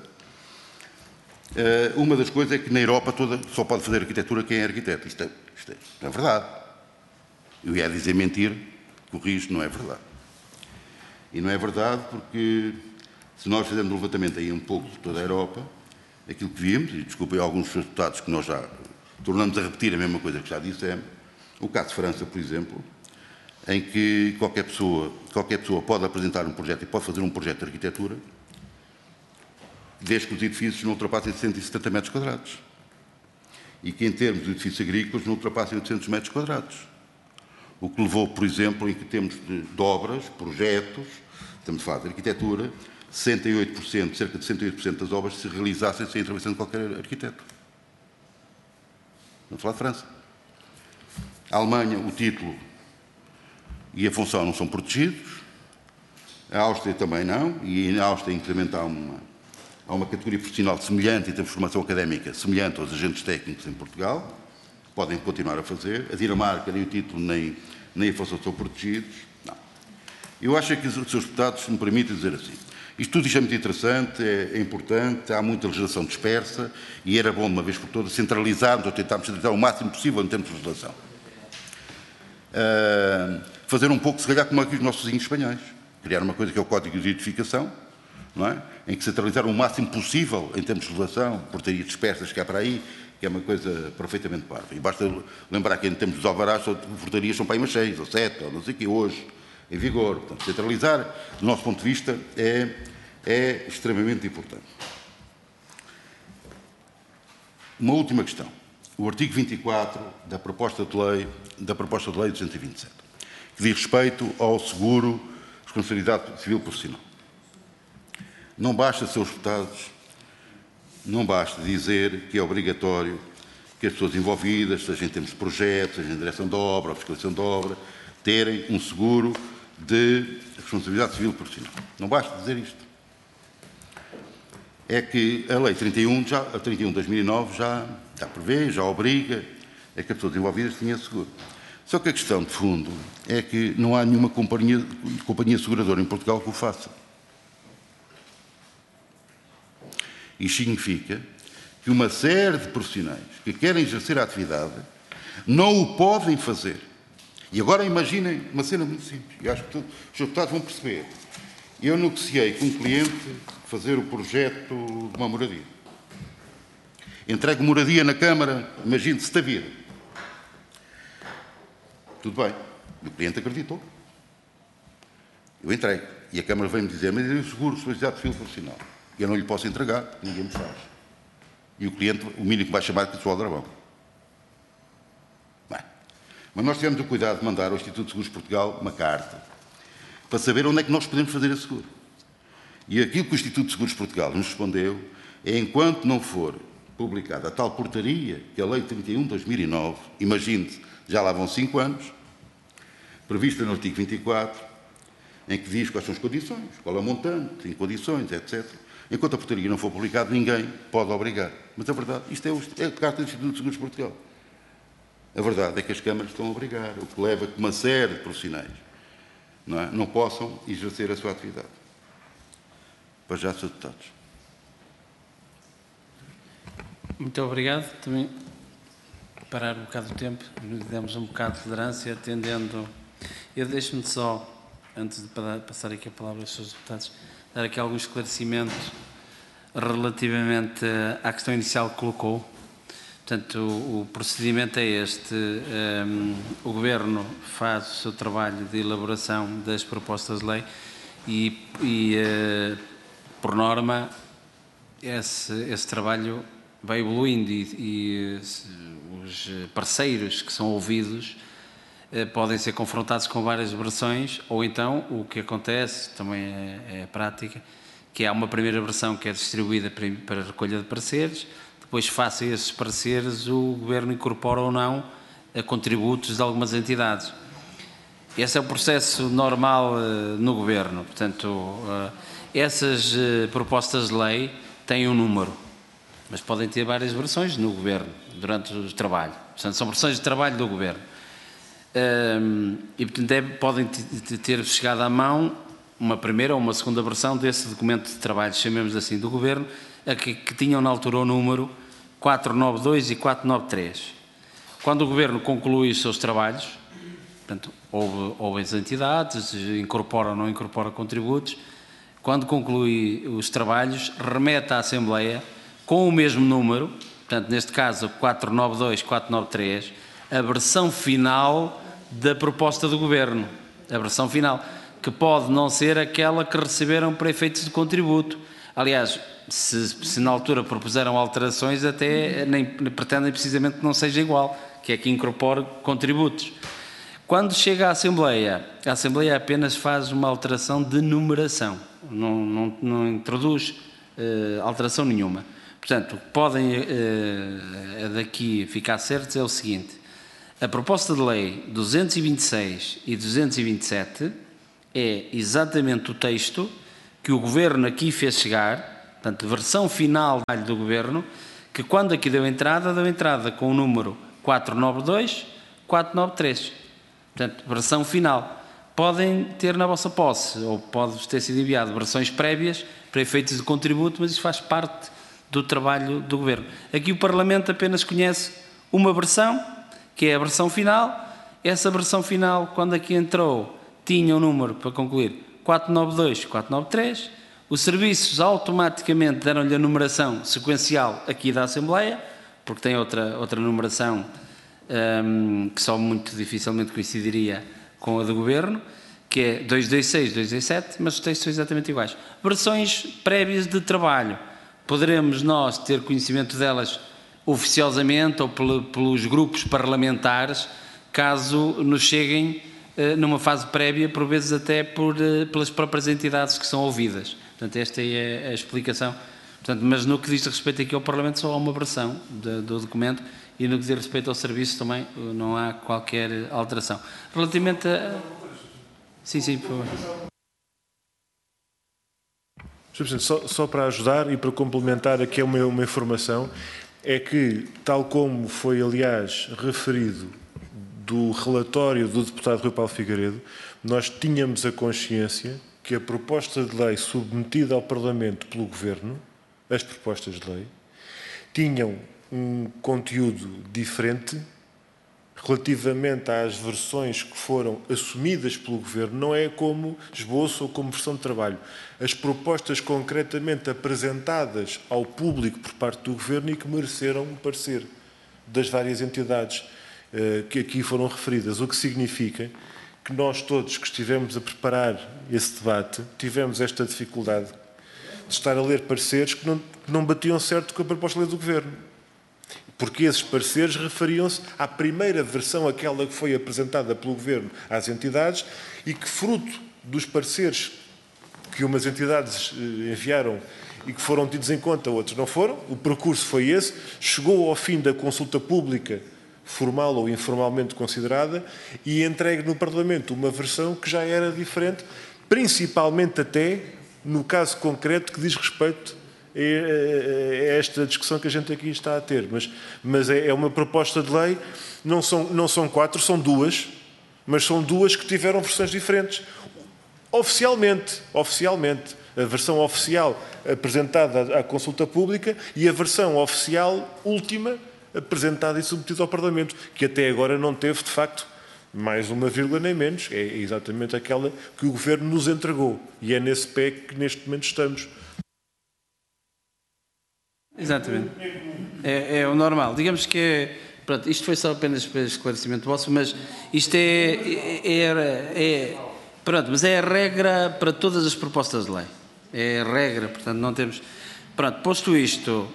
Uma das coisas é que na Europa toda só pode fazer arquitetura quem é arquiteto. Isto é verdade. Eu ia dizer mentira, corrijo, não é verdade. E não é verdade porque, se nós fizermos um levantamento aí um pouco de toda a Europa, aquilo que vimos, e desculpem alguns dos seus deputados que nós já tornamos a repetir a mesma coisa que já dissemos, o caso de França, por exemplo, em que qualquer pessoa pode apresentar um projeto e pode fazer um projeto de arquitetura, desde que os edifícios não ultrapassem 170 metros quadrados. E que, em termos de edifícios agrícolas, não ultrapassem 800 metros quadrados. O que levou, por exemplo, em que temos de obras, projetos, estamos a falar de arquitetura, 68%, cerca de 68% das obras se realizassem sem intervenção de qualquer arquiteto. Vamos falar de França. A Alemanha, o título e a função não são protegidos. A Áustria também não. E na Áustria, inclusive, há uma categoria profissional semelhante em termos de formação académica, semelhante aos agentes técnicos em Portugal. Podem continuar a fazer. A Dinamarca, nem o título nem a função são protegidos. Não. Eu acho que os seus deputados, se me permitem dizer assim, isto tudo é muito interessante, é importante, há muita legislação dispersa e era bom, de uma vez por todas, centralizarmos ou tentarmos centralizar o máximo possível em termos de legislação. Fazer um pouco, se calhar, como aqui os nossos vizinhos espanhóis. Criar uma coisa que é o Código de Edificação, não é? Em que centralizar o máximo possível em termos de legislação, portarias dispersas que há para aí, que é uma coisa perfeitamente parva. E basta lembrar que em termos dos alvarás, portarias são para aí umas 6 ou 7, ou não sei o que, hoje, em vigor. Portanto, centralizar, do nosso ponto de vista, é extremamente importante. Uma última questão. O artigo 24 da proposta de lei 227, que diz respeito ao seguro de responsabilidade civil profissional. Não basta, senhores deputados, não basta dizer que é obrigatório que as pessoas envolvidas, seja em termos de projetos, seja em direção de obra, ou fiscalização de obra, terem um seguro de responsabilidade civil profissional. Não basta dizer isto. É que a Lei 31 de 2009 já prevê, já obriga a que as pessoas envolvidas tenham seguro. Só que a questão de fundo é que não há nenhuma companhia seguradora em Portugal que o faça. Isto significa que uma série de profissionais que querem exercer a atividade não o podem fazer. E agora imaginem uma cena muito simples. Eu acho que os deputados vão perceber. Eu negociei com um cliente fazer o projeto de uma moradia. Entrego moradia na Câmara, imagine-se da vida. Tudo bem. O cliente acreditou. Eu entrego. E a Câmara vem-me dizer, mas eu seguro de responsabilidade civil profissional. Eu não lhe posso entregar, ninguém me faz. E o cliente, o mínimo que vai chamar é de pessoal dragão. Bem, mas nós tivemos o cuidado de mandar ao Instituto de Seguros de Portugal uma carta para saber onde é que nós podemos fazer esse seguro. E aquilo que o Instituto de Seguros de Portugal nos respondeu é, enquanto não for publicada a tal portaria, que é a Lei 31 de 2009, imagine-se, já lá vão 5 anos, prevista no artigo 24, em que diz quais são as condições, qual é o montante, em condições, etc. Enquanto a portaria não for publicada, ninguém pode obrigar. Mas a verdade, isto é a carta do Instituto de Seguros de Portugal. A verdade é que as câmaras estão a obrigar, o que leva a que uma série de profissionais não possam exercer a sua atividade. Para já, Sr. Deputados. Muito obrigado. Também parar um bocado o tempo, demos um bocado de tolerância, atendendo. Eu deixo-me só, antes de passar aqui a palavra aos Srs. Deputados, dar aqui algum esclarecimento relativamente à questão inicial que colocou. Portanto, o procedimento é este. O Governo faz o seu trabalho de elaboração das propostas de lei e por norma, esse trabalho vai evoluindo e os parceiros que são ouvidos podem ser confrontados com várias versões, ou então o que acontece, também é a prática, que há uma primeira versão que é distribuída para recolha de pareceres, depois, face a esses pareceres, o Governo incorpora ou não a contributos de algumas entidades. Esse é o processo normal no Governo. Portanto, essas propostas de lei têm um número, mas podem ter várias versões no Governo durante o trabalho. Portanto, são versões de trabalho do Governo. E, portanto, podem ter chegado à mão uma primeira ou uma segunda versão desse documento de trabalho, chamemos assim, do Governo, que tinham na altura o número 492 e 493. Quando o Governo conclui os seus trabalhos, portanto, houve as entidades, incorpora ou não incorpora contributos, quando conclui os trabalhos, remete à Assembleia com o mesmo número, portanto, neste caso 492, 493, a versão final da proposta do Governo. A versão final, que pode não ser aquela que receberam para efeitos de contributo. Aliás, se na altura propuseram alterações, até nem pretendem precisamente que não seja igual, que é que incorpore contributos. Quando chega à Assembleia, a Assembleia apenas faz uma alteração de numeração, não introduz alteração nenhuma. Portanto, o que podem daqui ficar certos é o seguinte: a proposta de lei 226 e 227 é exatamente o texto que o Governo aqui fez chegar, portanto, versão final do Governo, que quando aqui deu entrada com o número 492, 493. Portanto, versão final. Podem ter na vossa posse, ou pode ter sido enviado versões prévias para efeitos de contributo, mas isso faz parte do trabalho do Governo. Aqui o Parlamento apenas conhece uma versão, que é a versão final. Essa versão final, quando aqui entrou, tinha o número, para concluir, 492, 493. Os serviços automaticamente deram-lhe a numeração sequencial aqui da Assembleia, porque tem outra numeração que só muito dificilmente coincidiria com a do Governo, que é 226, 227, mas os textos são exatamente iguais. Versões prévias de trabalho. Poderemos nós ter conhecimento delas oficiosamente ou pelos grupos parlamentares, caso nos cheguem numa fase prévia, por vezes até pelas próprias entidades que são ouvidas. Portanto, esta é a explicação. Portanto, mas no que diz respeito aqui ao Parlamento, só há uma versão do documento, e no que diz respeito ao serviço também não há qualquer alteração. Relativamente a... Sim, por favor. Sr. Presidente, só para ajudar e para complementar aqui uma informação, é que, tal como foi, aliás, referido do relatório do deputado Rui Paulo Figueiredo, nós tínhamos a consciência que a proposta de lei submetida ao Parlamento pelo Governo, as propostas de lei, tinham um conteúdo diferente relativamente às versões que foram assumidas pelo Governo. Não é como esboço ou como versão de trabalho. As propostas concretamente apresentadas ao público por parte do Governo e que mereceram o parecer das várias entidades que aqui foram referidas, o que significa que nós todos que estivemos a preparar esse debate tivemos esta dificuldade de estar a ler pareceres que não batiam certo com a proposta de lei do Governo. Porque esses pareceres referiam-se à primeira versão, aquela que foi apresentada pelo Governo às entidades, e que, fruto dos pareceres que umas entidades enviaram e que foram tidos em conta, outros não foram, o percurso foi esse, chegou ao fim da consulta pública, formal ou informalmente considerada, e entregue no Parlamento uma versão que já era diferente, principalmente até no caso concreto que diz respeito é esta discussão que a gente aqui está a ter, mas é uma proposta de lei, não são 4, são 2, mas são 2 que tiveram versões diferentes. Oficialmente, a versão oficial apresentada à consulta pública e a versão oficial última apresentada e submetida ao Parlamento, que até agora não teve, de facto, mais uma vírgula nem menos, é exatamente aquela que o Governo nos entregou, e é nesse pé que neste momento estamos. Exatamente. É o normal. Digamos que pronto, isto foi só apenas para esclarecimento vosso, mas isto pronto, mas é a regra para todas as propostas de lei. É a regra, portanto não temos... Pronto, posto isto,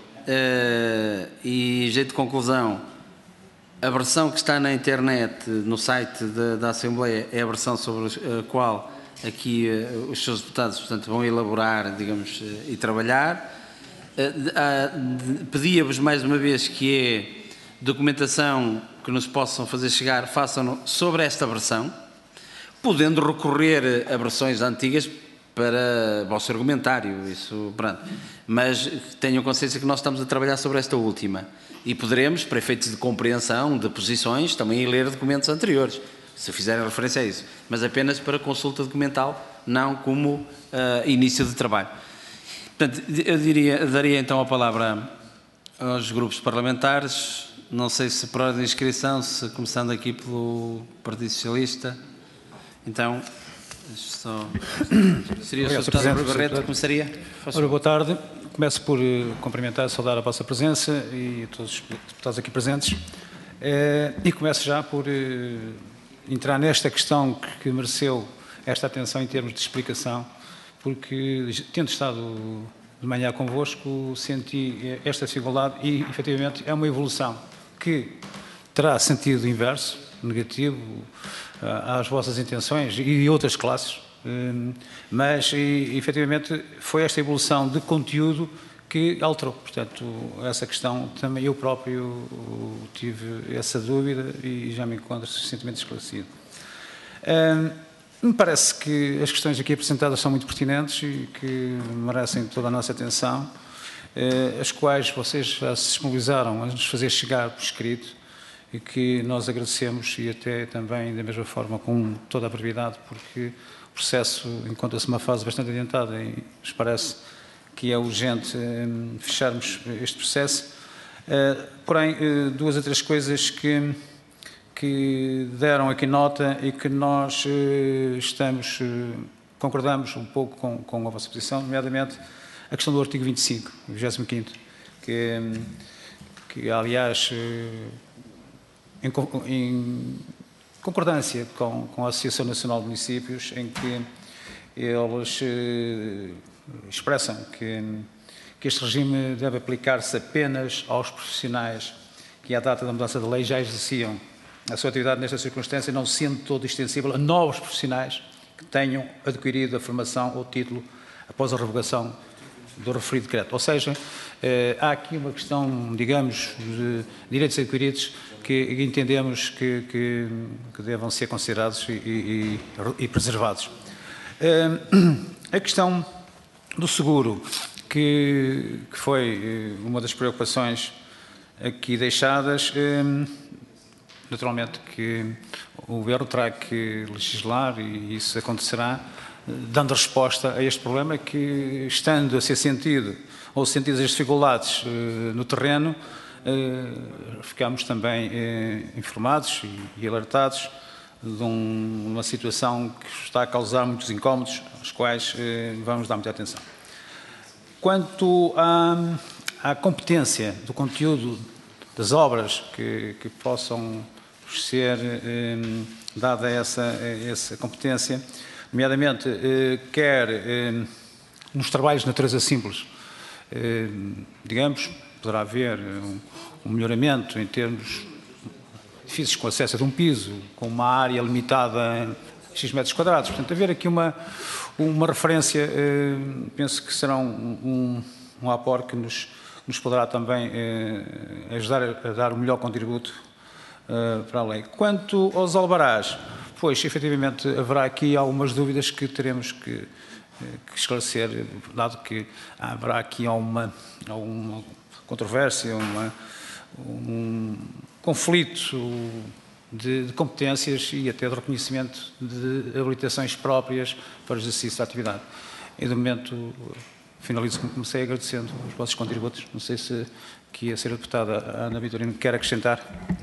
e jeito de conclusão, a versão que está na internet, no site da Assembleia, é a versão sobre a qual aqui os seus deputados, portanto, vão elaborar, digamos, e trabalhar. Pedia-vos mais uma vez que é documentação que nos possam fazer chegar, façam-no sobre esta versão, podendo recorrer a versões antigas para o vosso argumentário, isso, pronto. Mas tenham consciência que nós estamos a trabalhar sobre esta última e poderemos, para efeitos de compreensão de posições, também ler documentos anteriores, se fizerem referência a isso, mas apenas para consulta documental, não como início de trabalho. Portanto, eu daria então a palavra aos grupos parlamentares, não sei se por ordem de inscrição, se começando aqui pelo Partido Socialista, então, seria o Sr. Deputado Rui Barreto, começaria? Ora, boa tarde, começo por cumprimentar e saudar a vossa presença e a todos os deputados aqui presentes, e começo já por entrar nesta questão que mereceu esta atenção em termos de explicação, porque, tendo estado de manhã convosco, senti esta dificuldade e, efetivamente, é uma evolução que terá sentido inverso, negativo às vossas intenções e outras classes, mas efetivamente foi esta evolução de conteúdo que alterou. Portanto, essa questão também eu próprio tive essa dúvida e já me encontro suficientemente esclarecido. Me parece que as questões aqui apresentadas são muito pertinentes e que merecem toda a nossa atenção, as quais vocês já se disponibilizaram a nos fazer chegar por escrito e que nós agradecemos e até também da mesma forma com toda a brevidade, porque o processo encontra-se numa fase bastante adiantada e nos parece que é urgente fecharmos este processo. Porém, duas ou três coisas que deram aqui nota e que nós concordamos um pouco com a vossa posição, nomeadamente a questão do artigo 25, 25º, que aliás, em concordância com a Associação Nacional de Municípios, em que eles expressam que este regime deve aplicar-se apenas aos profissionais que, à data da mudança da lei, já exerciam a sua atividade nesta circunstância, não sendo todo extensível a novos profissionais que tenham adquirido a formação ou título após a revogação do referido decreto. Ou seja, há aqui uma questão, digamos, de direitos adquiridos que entendemos que devam ser considerados e preservados. A questão do seguro, que foi uma das preocupações aqui deixadas, naturalmente que o Governo terá que legislar e isso acontecerá, dando resposta a este problema que, estando a ser sentido ou sentidas as dificuldades no terreno, ficamos também informados e alertados de uma situação que está a causar muitos incómodos, aos quais vamos dar muita atenção. Quanto à competência do conteúdo das obras que possam ser dada essa competência, nomeadamente quer nos trabalhos de natureza simples, digamos, poderá haver um melhoramento em termos edifícios com acesso a um piso, com uma área limitada a X metros quadrados. Portanto, haver aqui uma referência, penso que será um aporte que nos poderá também ajudar a dar o melhor contributo para a lei. Quanto aos alvarás, pois, efetivamente, haverá aqui algumas dúvidas que teremos que esclarecer, dado que haverá aqui alguma controvérsia, um conflito de competências e até de reconhecimento de habilitações próprias para o exercício da atividade. E, de momento, finalizo como comecei agradecendo os vossos contributos. Não sei se aqui a senhora deputada Ana Vitorino quer acrescentar.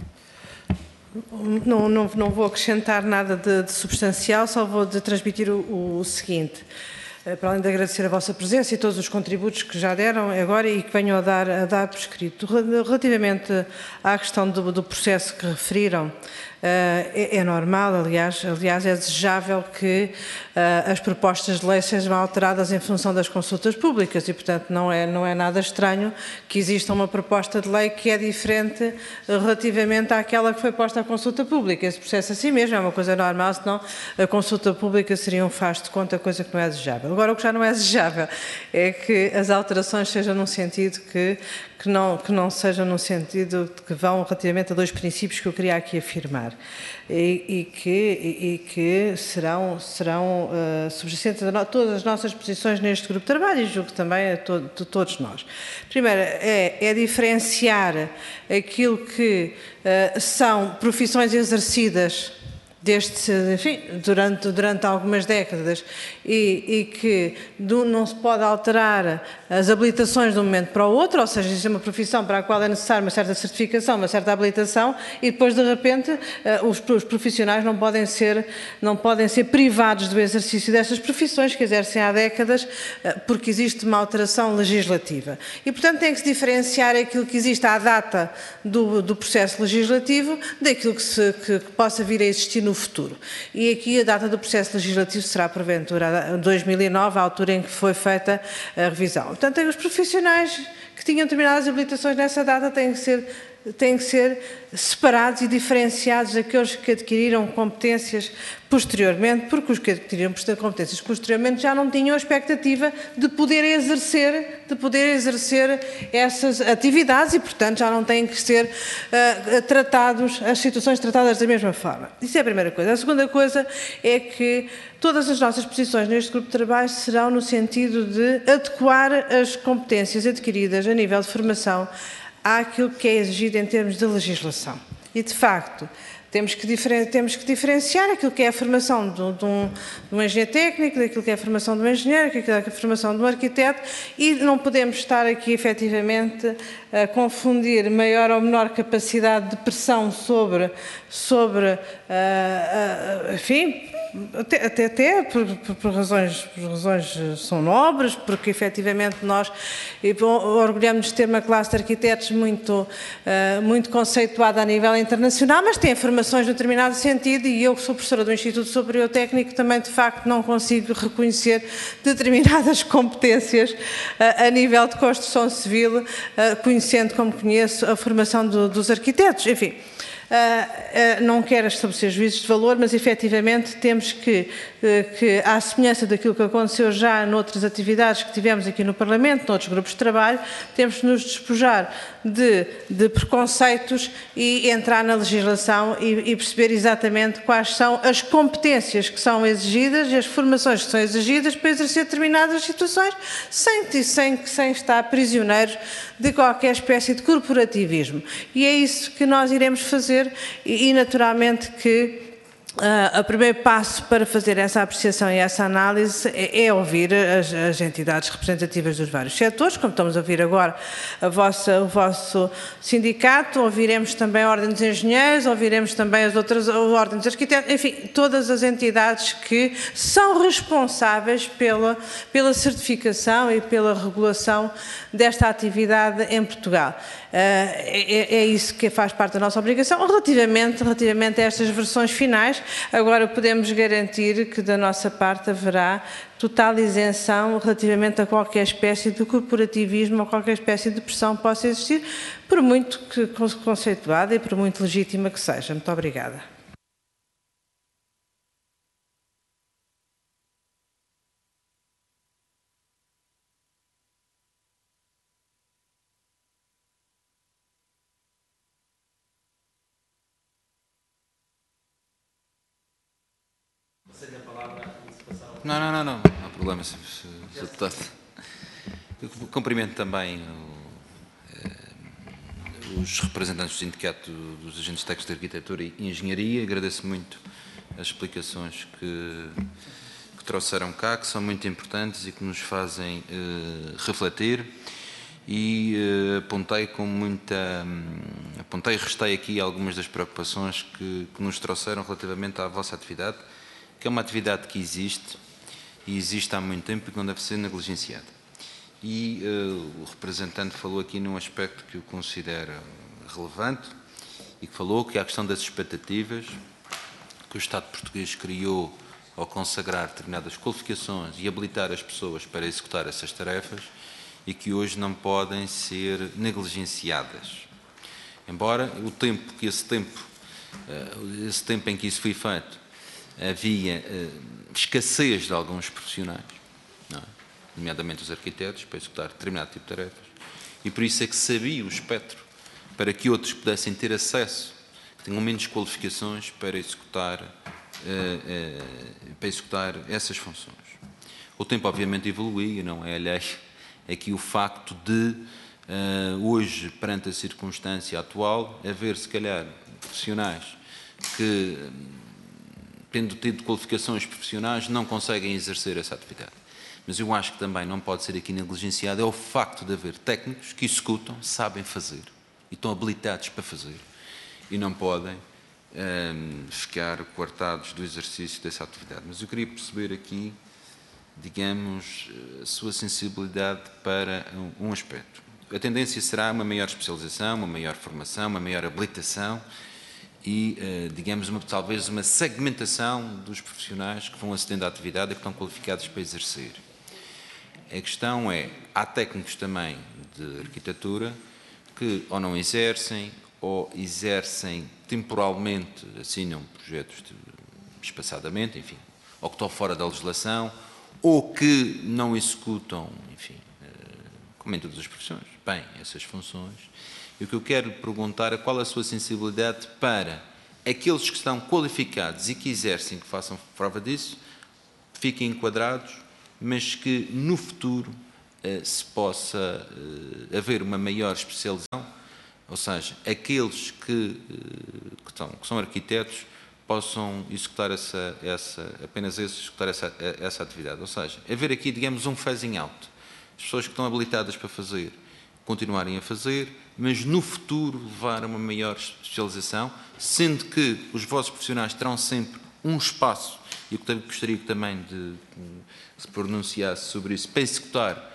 Não vou acrescentar nada de substancial, só vou transmitir o seguinte. Para além de agradecer a vossa presença e todos os contributos que já deram agora e que venham a dar por escrito. Relativamente à questão do processo que referiram, é normal, aliás é desejável que as propostas de lei sejam alteradas em função das consultas públicas e, portanto, não é nada estranho que exista uma proposta de lei que é diferente relativamente àquela que foi posta à consulta pública. Esse processo assim mesmo é uma coisa normal, senão a consulta pública seria um faz de conta, coisa que não é desejável. Agora, o que já não é desejável é que as alterações sejam num sentido que não sejam num sentido que vão relativamente a dois princípios que eu queria aqui afirmar e que serão subjacentes a todas as nossas posições neste grupo de trabalho e julgo também a todos nós. Primeiro, é diferenciar aquilo que são profissões exercidas durante algumas décadas e que não se pode alterar as habilitações de um momento para o outro, ou seja, existe uma profissão para a qual é necessária uma certa certificação, uma certa habilitação e depois, de repente, os profissionais não podem ser privados do exercício dessas profissões que exercem há décadas porque existe uma alteração legislativa. E, portanto, tem que se diferenciar aquilo que existe à data do processo legislativo daquilo que possa vir a existir no futuro. E aqui a data do processo legislativo será, porventura, 2009, a altura em que foi feita a revisão. Portanto, os profissionais que tinham determinadas habilitações nessa data têm que ser separados e diferenciados daqueles que adquiriram competências posteriormente, porque os que adquiriram competências posteriormente já não tinham a expectativa de poder exercer essas atividades e, portanto, já não têm que ser as situações tratadas da mesma forma. Isso é a primeira coisa. A segunda coisa é que todas as nossas posições neste grupo de trabalho serão no sentido de adequar as competências adquiridas a nível de formação àquilo que é exigido em termos de legislação. E, de facto, temos que diferenciar aquilo que é a formação de um engenheiro técnico, daquilo que é a formação de um engenheiro, daquilo que é a formação de um arquiteto, e não podemos estar aqui, efetivamente, a confundir maior ou menor capacidade de pressão sobre enfim, até por razões são nobres, porque efetivamente nós orgulhamos de ter uma classe de arquitetos muito conceituada a nível internacional, mas tem formações no determinado sentido, e eu, que sou professora do Instituto Superior Técnico, também de facto não consigo reconhecer determinadas competências a nível de construção civil, conhecendo como conheço a formação dos arquitetos. Enfim, não quero estabelecer juízos de valor, mas efetivamente temos que, à semelhança daquilo que aconteceu já noutras atividades que tivemos aqui no Parlamento, noutros grupos de trabalho, temos que nos despojar de preconceitos e entrar na legislação e perceber exatamente quais são as competências que são exigidas e as formações que são exigidas para exercer determinadas situações sem estar prisioneiros de qualquer espécie de corporativismo. E é isso que nós iremos fazer e naturalmente que o primeiro passo para fazer essa apreciação e essa análise é ouvir as entidades representativas dos vários setores, como estamos a ouvir agora o vosso sindicato, ouviremos também a Ordem dos Engenheiros, ouviremos também as outras ordens dos arquitetos, enfim, todas as entidades que são responsáveis pela certificação e pela regulação desta atividade em Portugal. É isso que faz parte da nossa obrigação. Relativamente a estas versões finais, agora podemos garantir que da nossa parte haverá total isenção relativamente a qualquer espécie de corporativismo ou qualquer espécie de pressão que possa existir, por muito que conceituada e por muito legítima que seja. Muito obrigada. Não há problema, Sr. Deputado. Eu cumprimento também os representantes do Sindicato dos Agentes Técnicos de Arquitetura e Engenharia. Agradeço muito as explicações que trouxeram cá, que são muito importantes e que nos fazem refletir. E apontei e restei aqui algumas das preocupações que nos trouxeram relativamente à vossa atividade, que é uma atividade que existe e existe há muito tempo e que não deve ser negligenciada. E o representante falou aqui num aspecto que eu considero relevante e que falou que é a questão das expectativas que o Estado português criou ao consagrar determinadas qualificações e habilitar as pessoas para executar essas tarefas e que hoje não podem ser negligenciadas. Embora esse tempo em que isso foi feito, havia escassez de alguns profissionais, não é? Nomeadamente os arquitetos, para executar determinado tipo de tarefas, e por isso é que sabia o espectro para que outros pudessem ter acesso, que tenham menos qualificações para executar essas funções. O tempo obviamente evoluiu e não é alheio aqui o facto de hoje, perante a circunstância atual, haver se calhar profissionais que, tendo tido qualificações profissionais, não conseguem exercer essa atividade. Mas eu acho que também não pode ser aqui negligenciado é o facto de haver técnicos que executam, sabem fazer e estão habilitados para fazer e não podem ficar coartados do exercício dessa atividade. Mas eu queria perceber aqui, digamos, a sua sensibilidade para um aspecto. A tendência será uma maior especialização, uma maior formação, uma maior habilitação e, digamos, talvez uma segmentação dos profissionais que vão acedendo à atividade e que estão qualificados para exercer. A questão é, há técnicos também de arquitetura que ou não exercem ou exercem temporalmente, assinam projetos espaçadamente, enfim, ou que estão fora da legislação, ou que não executam, enfim, como em todas as profissões, bem, essas funções. E o que eu quero perguntar é qual a sua sensibilidade para aqueles que estão qualificados e que exercem, que façam prova disso, fiquem enquadrados, mas que no futuro se possa haver uma maior especialização, ou seja, aqueles que são arquitetos possam executar apenas executar essa atividade. Ou seja, haver aqui, digamos, um phasing out. As pessoas que estão habilitadas para fazer, continuarem a fazer, mas no futuro levar a uma maior especialização, sendo que os vossos profissionais terão sempre um espaço, e eu gostaria também de se pronunciasse sobre isso, para executar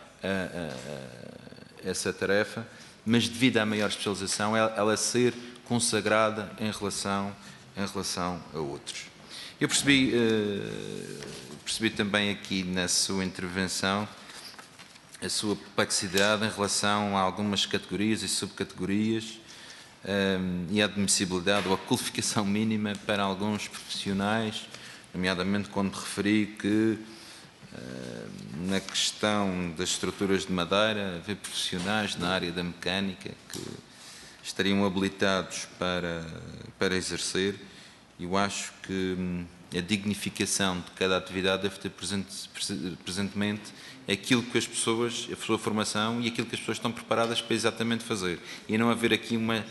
essa tarefa, mas devido à maior especialização, ela ser consagrada em relação a outros. Eu percebi também aqui na sua intervenção a sua complexidade em relação a algumas categorias e subcategorias e a admissibilidade ou a qualificação mínima para alguns profissionais, nomeadamente quando referi que na questão das estruturas de madeira, haver profissionais na área da mecânica que estariam habilitados para exercer. Eu acho que a dignificação de cada atividade deve ter presentemente aquilo que as pessoas, a sua formação e aquilo que as pessoas estão preparadas para exatamente fazer. E não haver aqui uma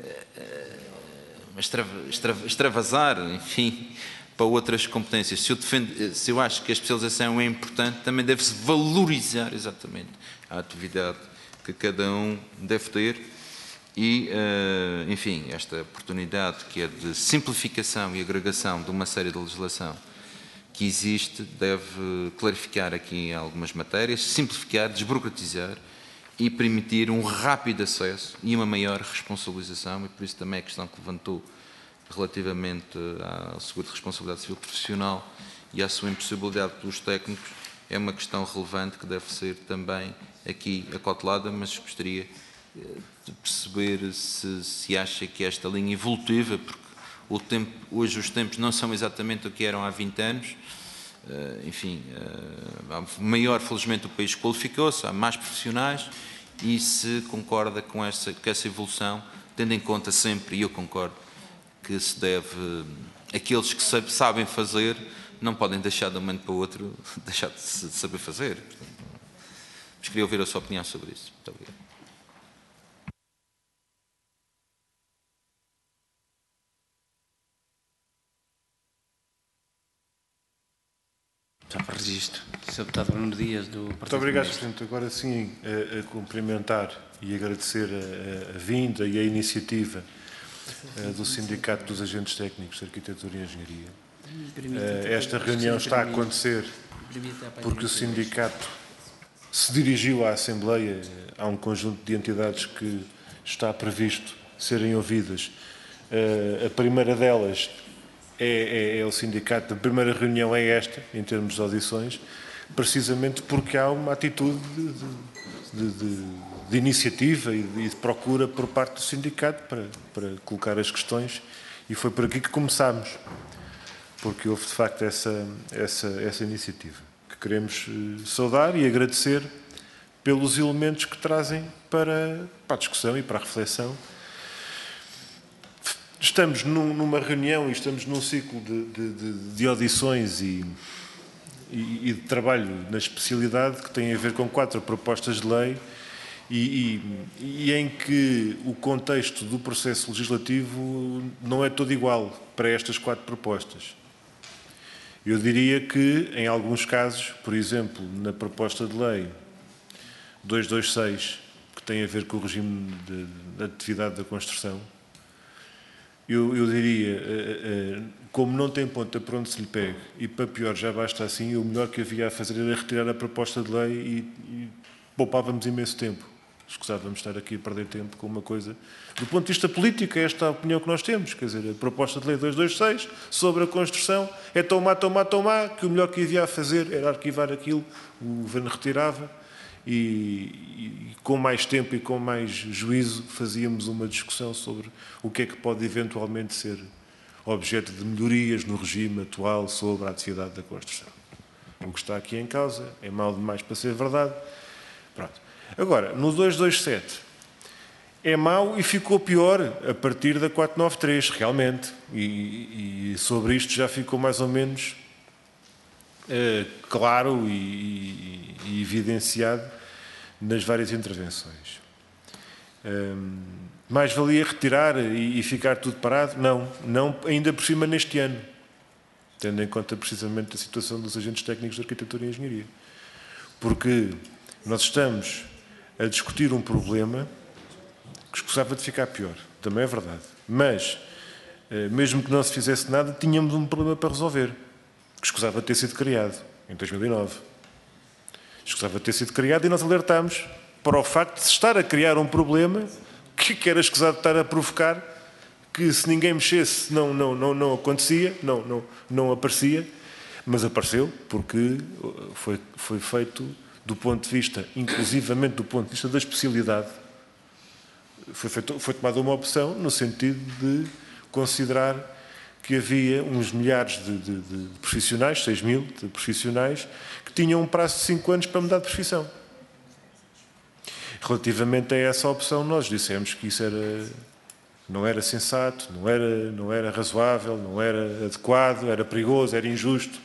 extravasar, enfim, para outras competências. Se eu acho que a especialização é importante, também deve-se valorizar exatamente a atividade que cada um deve ter e, enfim, esta oportunidade que é de simplificação e agregação de uma série de legislação que existe, deve clarificar aqui algumas matérias, simplificar, desburocratizar e permitir um rápido acesso e uma maior responsabilização, e por isso também a questão que levantou relativamente ao seguro de responsabilidade civil profissional e à sua impossibilidade pelos técnicos, é uma questão relevante que deve ser também aqui acautelada, mas gostaria de perceber se acha que esta linha evolutiva, porque hoje os tempos não são exatamente o que eram há 20 anos, enfim, maior, felizmente, o país qualificou-se, há mais profissionais, e se concorda com essa evolução, tendo em conta sempre, e eu concordo, que se deve, aqueles que sabem fazer, não podem deixar de um momento para o outro, deixar de saber fazer. Portanto, mas queria ouvir a sua opinião sobre isso. Muito obrigado. Já para registro. Sr. Deputado Bruno Dias, do Partido Muito obrigado, Comunista. Presidente. Agora sim, a cumprimentar e agradecer a vinda e a iniciativa do Sindicato dos Agentes Técnicos de Arquitetura e Engenharia. Esta reunião está a acontecer porque o sindicato se dirigiu à Assembleia, há um conjunto de entidades que está previsto serem ouvidas. A primeira delas é o sindicato, a primeira reunião é esta, em termos de audições, precisamente porque há uma atitude de iniciativa e de procura por parte do sindicato para colocar as questões, e foi por aqui que começámos, porque houve de facto essa iniciativa, que queremos saudar e agradecer pelos elementos que trazem para a discussão e para a reflexão. Estamos numa reunião e estamos num ciclo de audições e de trabalho na especialidade que tem a ver com 4 propostas de lei e em que o contexto do processo legislativo não é todo igual para estas 4 propostas. Eu diria que, em alguns casos, por exemplo, na proposta de lei 226, que tem a ver com o regime de atividade da construção, eu diria, como não tem ponta para onde se lhe pegue, e para pior já basta assim, o melhor que havia a fazer era retirar a proposta de lei e poupávamos imenso tempo. Escusávamos estar aqui a perder tempo com uma coisa. Do ponto de vista político, é esta a opinião que nós temos. Quer dizer, a proposta de lei 226 sobre a construção é tomar, que o melhor que havia a fazer era arquivar aquilo, o Governo retirava e com mais tempo e com mais juízo fazíamos uma discussão sobre o que é que pode eventualmente ser objeto de melhorias no regime atual sobre a atividade da construção. O que está aqui em causa é mau demais para ser verdade. Pronto. Agora, no 227, é mau e ficou pior a partir da 493, realmente. E sobre isto já ficou mais ou menos claro e evidenciado nas várias intervenções. Mais valia retirar e ficar tudo parado? Não, ainda por cima neste ano, tendo em conta precisamente a situação dos agentes técnicos de arquitetura e engenharia. Porque nós estamos a discutir um problema que escusava de ficar pior, também é verdade. Mas, mesmo que não se fizesse nada, tínhamos um problema para resolver, que escusava de ter sido criado em 2009. Escusava de ter sido criado e nós alertámos para o facto de se estar a criar um problema que era escusado de estar a provocar, que se ninguém mexesse não acontecia, não aparecia, mas apareceu porque foi feito do ponto de vista, inclusivamente do ponto de vista da especialidade, foi tomada uma opção no sentido de considerar que havia uns milhares de profissionais, 6.000 de profissionais, que tinham um prazo de 5 anos para mudar de profissão. Relativamente a essa opção, nós dissemos que isso não era sensato, não era razoável, não era adequado, era perigoso, era injusto.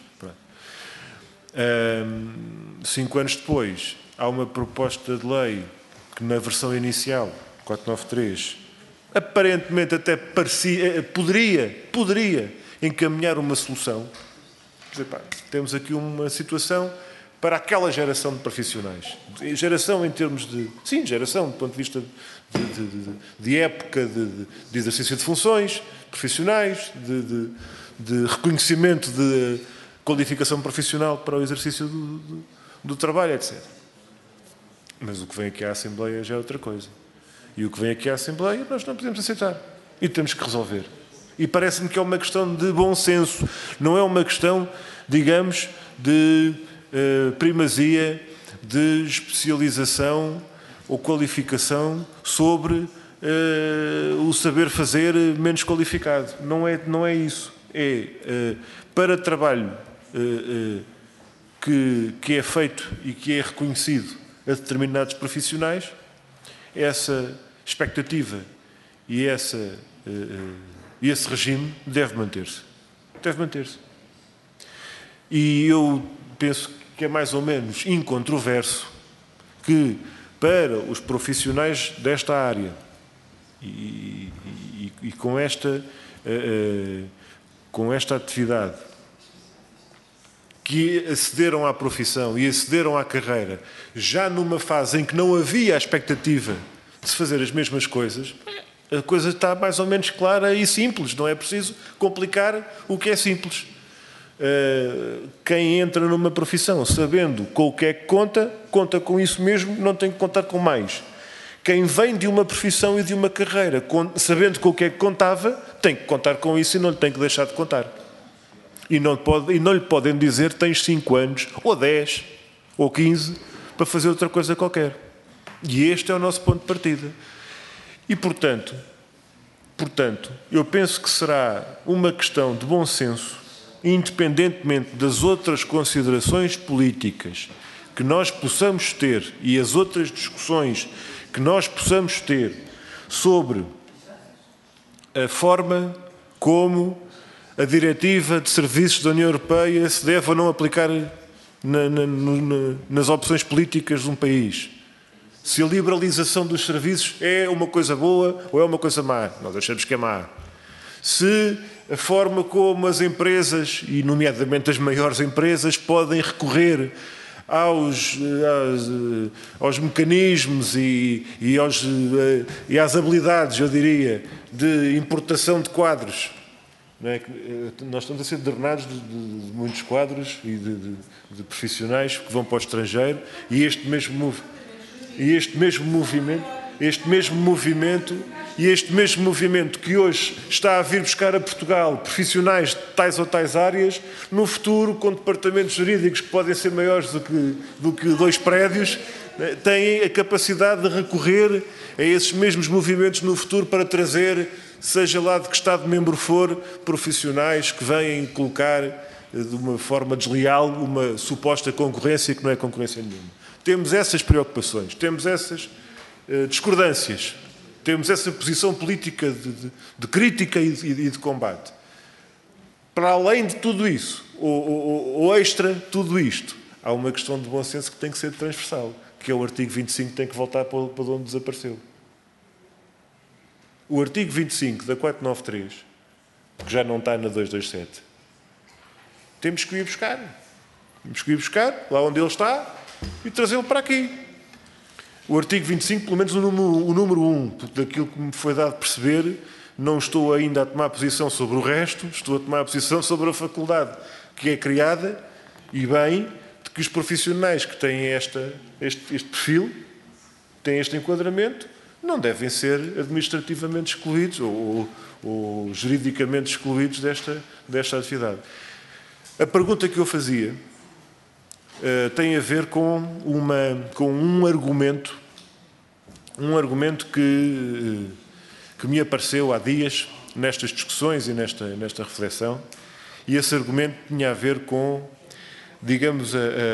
5 anos depois, há uma proposta de lei que na versão inicial, 493, aparentemente até poderia encaminhar uma solução. Quer dizer, temos aqui uma situação para aquela geração de profissionais. Geração em termos de... Sim, geração do ponto de vista de época, de exercício de funções profissionais, de reconhecimento de qualificação profissional para o exercício do trabalho, etc. Mas o que vem aqui à Assembleia já é outra coisa. E o que vem aqui à Assembleia nós não podemos aceitar. E temos que resolver. E parece-me que é uma questão de bom senso. Não é uma questão, digamos, de primazia, de especialização ou qualificação sobre o saber fazer menos qualificado. Não é isso. É para trabalho que é feito e que é reconhecido a determinados profissionais, essa expectativa e esse regime deve manter-se. Deve manter-se. E eu penso que é mais ou menos incontroverso que, para os profissionais desta área e com esta atividade, que acederam à profissão e acederam à carreira já numa fase em que não havia a expectativa de se fazer as mesmas coisas, a coisa está mais ou menos clara e simples, não é preciso complicar o que é simples. Quem entra numa profissão sabendo com o que é que conta com isso mesmo, não tem que contar com mais. Quem vem de uma profissão e de uma carreira sabendo com o que é que contava, tem que contar com isso e não lhe tem que deixar de contar. E não lhe podem dizer que tens 5 anos, ou 10, ou 15, para fazer outra coisa qualquer. E este é o nosso ponto de partida. E, portanto, eu penso que será uma questão de bom senso, independentemente das outras considerações políticas que nós possamos ter e as outras discussões que nós possamos ter sobre a forma como a Diretiva de Serviços da União Europeia se deve ou não aplicar nas opções políticas de um país. Se a liberalização dos serviços é uma coisa boa ou é uma coisa má. Nós achamos que é má. Se a forma como as empresas, e nomeadamente as maiores empresas, podem recorrer aos mecanismos e às habilidades, eu diria, de importação de quadros. Não é? Nós estamos a ser drenados de muitos quadros e de profissionais que vão para o estrangeiro e este mesmo movimento que hoje está a vir buscar a Portugal profissionais de tais ou tais áreas, no futuro, com departamentos jurídicos que podem ser maiores do que 2 prédios, têm a capacidade de recorrer a esses mesmos movimentos no futuro para trazer, seja lá de que Estado-membro for, profissionais que vêm colocar de uma forma desleal uma suposta concorrência que não é concorrência nenhuma. Temos essas preocupações, temos essas discordâncias, temos essa posição política de crítica e de combate. Para além de tudo isso, ou extra tudo isto, há uma questão de bom senso que tem que ser transversal, que é o artigo 25 que tem que voltar para onde desapareceu. O artigo 25 da 493, que já não está na 227, temos que ir buscar. Temos que ir buscar lá onde ele está e trazê-lo para aqui. O artigo 25, pelo menos o número 1, daquilo que me foi dado a perceber, não estou ainda a tomar posição sobre o resto, estou a tomar posição sobre a faculdade que é criada, e bem, de que os profissionais que têm este perfil, têm este enquadramento, não devem ser administrativamente excluídos ou juridicamente excluídos desta atividade. A pergunta que eu fazia tem a ver com um argumento que me apareceu há dias nestas discussões e nesta reflexão, e esse argumento tinha a ver com, digamos,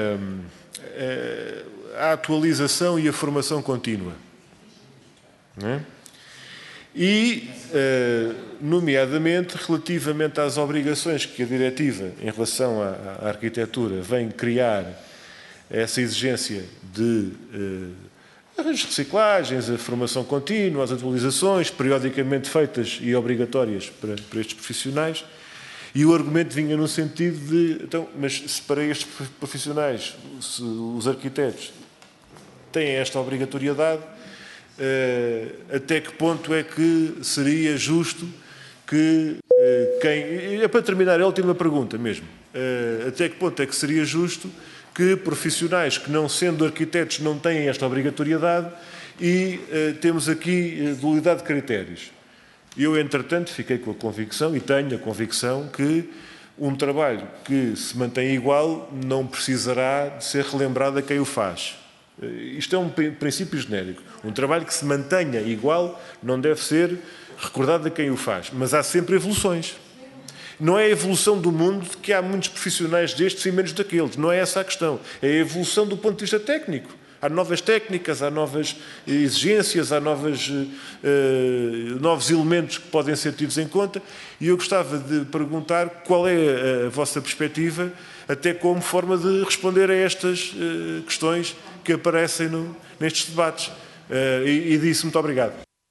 a atualização e a formação contínua. Não é? E, nomeadamente, relativamente às obrigações que a diretiva, em relação à arquitetura, vem criar, essa exigência de as reciclagens, a formação contínua, as atualizações, periodicamente feitas e obrigatórias para estes profissionais, e o argumento vinha no sentido de, então, mas se para estes profissionais, os arquitetos, têm esta obrigatoriedade, até que ponto é que seria justo que quem... É para terminar, é a última pergunta mesmo. Até que ponto é que seria justo que profissionais que, não sendo arquitetos, não têm esta obrigatoriedade, e temos aqui dualidade de critérios. Eu, entretanto, fiquei com a convicção, e tenho a convicção, que um trabalho que se mantém igual não precisará de ser relembrado a quem o faz. Isto é um princípio genérico. Um trabalho que se mantenha igual não deve ser recordado a quem o faz. Mas há sempre evoluções. Não é a evolução do mundo de que há muitos profissionais destes e menos daqueles. Não é essa a questão. É a evolução do ponto de vista técnico. Há novas técnicas, há novas exigências, há novos elementos que podem ser tidos em conta, e eu gostava de perguntar qual é a vossa perspectiva, até como forma de responder a estas questões que aparecem nestes debates. E disso, muito obrigado.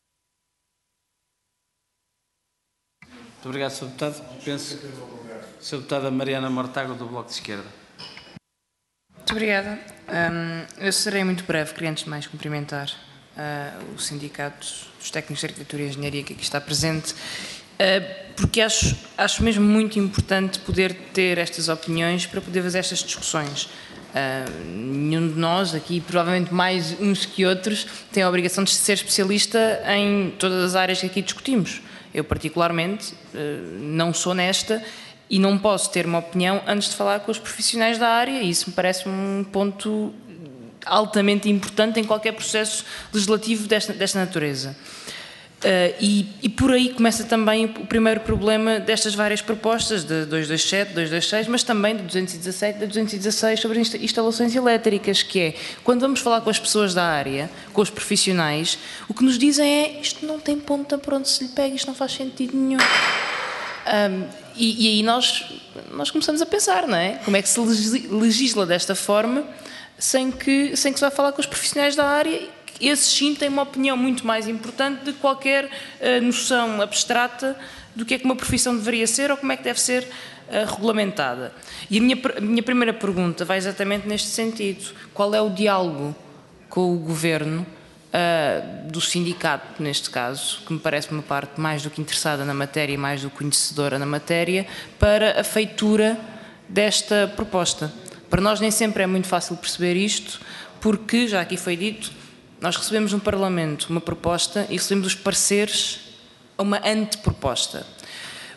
Muito obrigado, Sr. Deputado. Penso que Sra. Deputada Mariana Mortágua, do Bloco de Esquerda. Muito obrigada. Eu serei muito breve, queria antes de mais cumprimentar o Sindicato dos Técnicos de Arquitetura e Engenharia que aqui está presente, porque acho mesmo muito importante poder ter estas opiniões para poder fazer estas discussões. Nenhum de nós, aqui provavelmente mais uns que outros, tem a obrigação de ser especialista em todas as áreas que aqui discutimos. Eu particularmente não sou nesta, e não posso ter uma opinião antes de falar com os profissionais da área, e isso me parece um ponto altamente importante em qualquer processo legislativo desta natureza. E por aí começa também o primeiro problema destas várias propostas, de 227, 226, mas também de 217 e de 216 sobre instalações elétricas, que é, quando vamos falar com as pessoas da área, com os profissionais, o que nos dizem é, isto não tem ponta para onde se lhe pega, isto não faz sentido nenhum. E aí nós começamos a pensar, não é? Como é que se legisla desta forma sem que se vá falar com os profissionais da área? Esses sim têm uma opinião muito mais importante de qualquer noção abstrata do que é que uma profissão deveria ser ou como é que deve ser regulamentada. E a minha primeira pergunta vai exatamente neste sentido. Qual é o diálogo com o Governo, do sindicato, neste caso, que me parece uma parte mais do que interessada na matéria e mais do que conhecedora na matéria, para a feitura desta proposta? Para nós nem sempre é muito fácil perceber isto, porque, já aqui foi dito, nós recebemos no Parlamento uma proposta e recebemos os pareceres a uma anteproposta.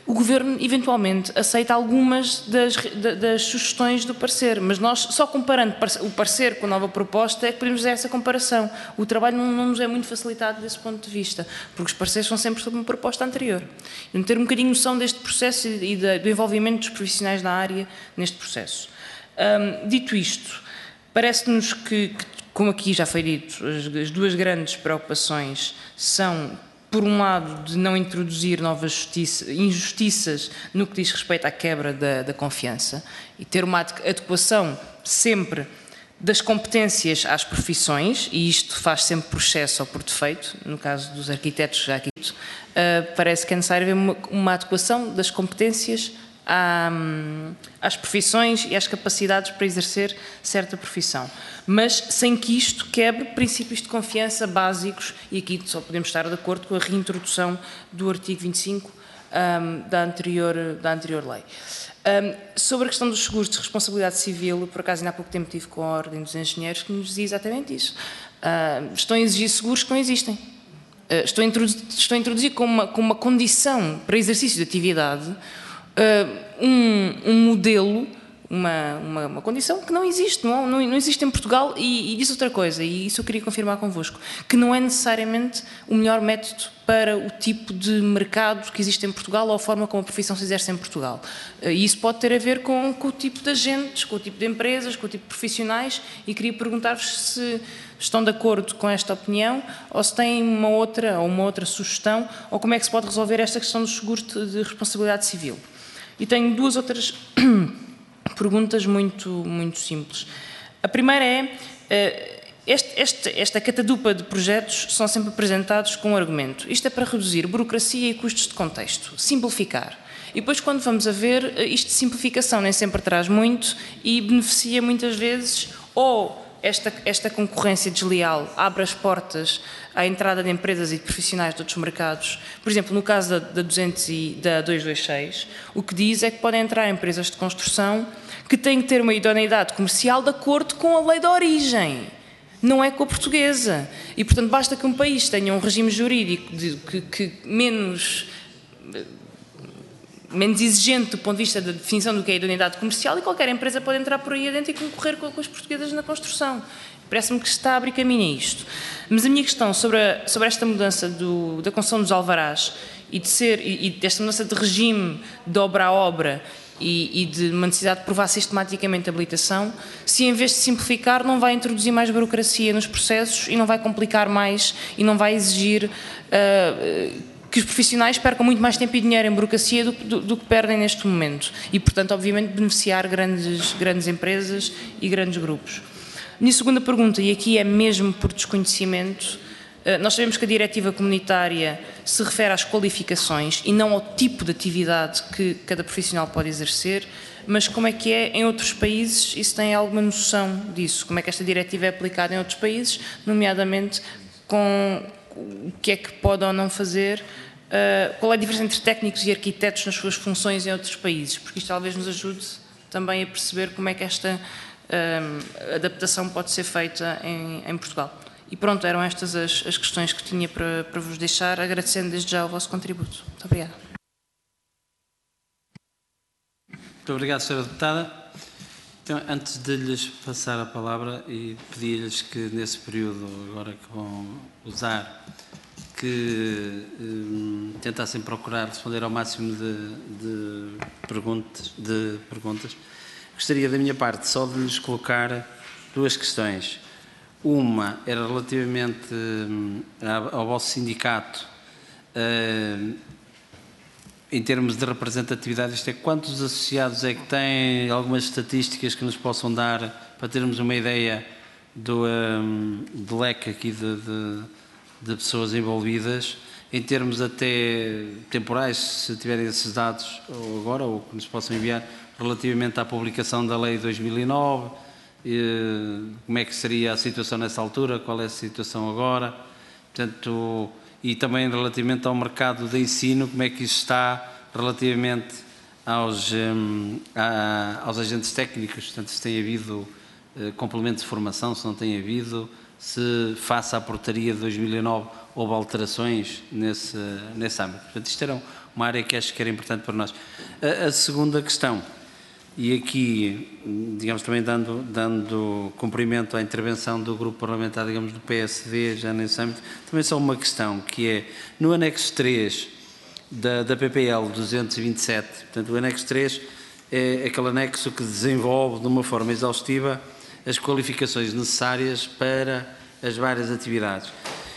o Governo eventualmente aceita algumas das sugestões do parecer, mas nós, só comparando o parecer com a nova proposta, é que podemos fazer essa comparação. O trabalho não nos é muito facilitado desse ponto de vista, porque os pareceres são sempre sobre uma proposta anterior. E ter um bocadinho noção deste processo e do envolvimento dos profissionais da área neste processo. Dito isto, parece-nos que, como aqui já foi dito, as duas grandes preocupações são, por um lado, de não introduzir novas injustiças no que diz respeito à quebra da confiança e ter uma adequação sempre das competências às profissões, e isto faz sempre por excesso ou por defeito, no caso dos arquitetos, já aqui parece que é necessário haver uma adequação das competências às profissões e às capacidades para exercer certa profissão, mas sem que isto quebre princípios de confiança básicos, e aqui só podemos estar de acordo com a reintrodução do artigo 25 da anterior lei. Sobre a questão dos seguros de responsabilidade civil, por acaso ainda há pouco tempo estive com a Ordem dos Engenheiros que nos dizia exatamente isso. Estão a exigir seguros que não existem. Estão a introduzir como uma condição para exercício de atividade um modelo, uma condição que não existe, não existe em Portugal, e diz outra coisa, e isso eu queria confirmar convosco, que não é necessariamente o melhor método para o tipo de mercado que existe em Portugal ou a forma como a profissão se exerce em Portugal. E isso pode ter a ver com o tipo de agentes, com o tipo de empresas, com o tipo de profissionais, e queria perguntar-vos se estão de acordo com esta opinião ou se têm uma outra sugestão, ou como é que se pode resolver esta questão dos seguros de responsabilidade civil. E tenho duas outras perguntas muito simples. A primeira é, esta catadupa de projetos são sempre apresentados com um argumento. Isto é para reduzir burocracia e custos de contexto, simplificar. E depois, quando vamos a ver, isto de simplificação nem sempre traz muito e beneficia muitas vezes, ou esta concorrência desleal abre as portas à entrada de empresas e de profissionais de outros mercados. Por exemplo, no caso da 226, o que diz é que podem entrar empresas de construção que têm que ter uma idoneidade comercial de acordo com a lei da origem, não é com a portuguesa. E, portanto, basta que um país tenha um regime jurídico que menos exigente do ponto de vista da definição do que é a idoneidade comercial, e qualquer empresa pode entrar por aí adentro e concorrer com as portuguesas na construção. Parece-me que está a abrir caminho a isto. Mas a minha questão sobre esta mudança da concessão dos alvarás e desta mudança de regime de obra a obra e de uma necessidade de provar sistematicamente a habilitação, se em vez de simplificar não vai introduzir mais burocracia nos processos e não vai complicar mais e não vai exigir que os profissionais percam muito mais tempo e dinheiro em burocracia do que perdem neste momento e, portanto, obviamente, beneficiar grandes empresas e grandes grupos. Minha segunda pergunta, e aqui é mesmo por desconhecimento, nós sabemos que a diretiva comunitária se refere às qualificações e não ao tipo de atividade que cada profissional pode exercer, mas como é que é em outros países e se tem alguma noção disso? Como é que esta diretiva é aplicada em outros países, nomeadamente com o que é que pode ou não fazer, qual é a diferença entre técnicos e arquitetos nas suas funções em outros países, porque isto talvez nos ajude também a perceber como é que esta adaptação pode ser feita em Portugal. E pronto, eram estas as questões que tinha para vos deixar, agradecendo desde já o vosso contributo. Muito obrigada. Muito obrigado, Sra. Deputada. Então, antes de lhes passar a palavra, e pedir-lhes que nesse período agora que vão usar, que tentassem procurar responder ao máximo de perguntas, gostaria da minha parte só de lhes colocar duas questões. Uma era relativamente ao vosso sindicato, em termos de representatividade, isto é, quantos associados é que têm, algumas estatísticas que nos possam dar para termos uma ideia do leque aqui de pessoas envolvidas, em termos até temporais, se tiverem esses dados ou agora, ou que nos possam enviar, relativamente à publicação da Lei 2009, como é que seria a situação nessa altura, qual é a situação agora, portanto, e também relativamente ao mercado de ensino, como é que isso está relativamente aos agentes técnicos, portanto, se tem havido complemento de formação, se não tem havido, se face à portaria de 2009 houve alterações nesse âmbito. Portanto, isto era uma área que acho que era importante para nós. A segunda questão, e aqui, digamos, também dando cumprimento à intervenção do grupo parlamentar, digamos, do PSD, já nesse âmbito, também só uma questão, que é, no anexo 3 da PPL 227, portanto, o anexo 3 é aquele anexo que desenvolve de uma forma exaustiva as qualificações necessárias para as várias atividades.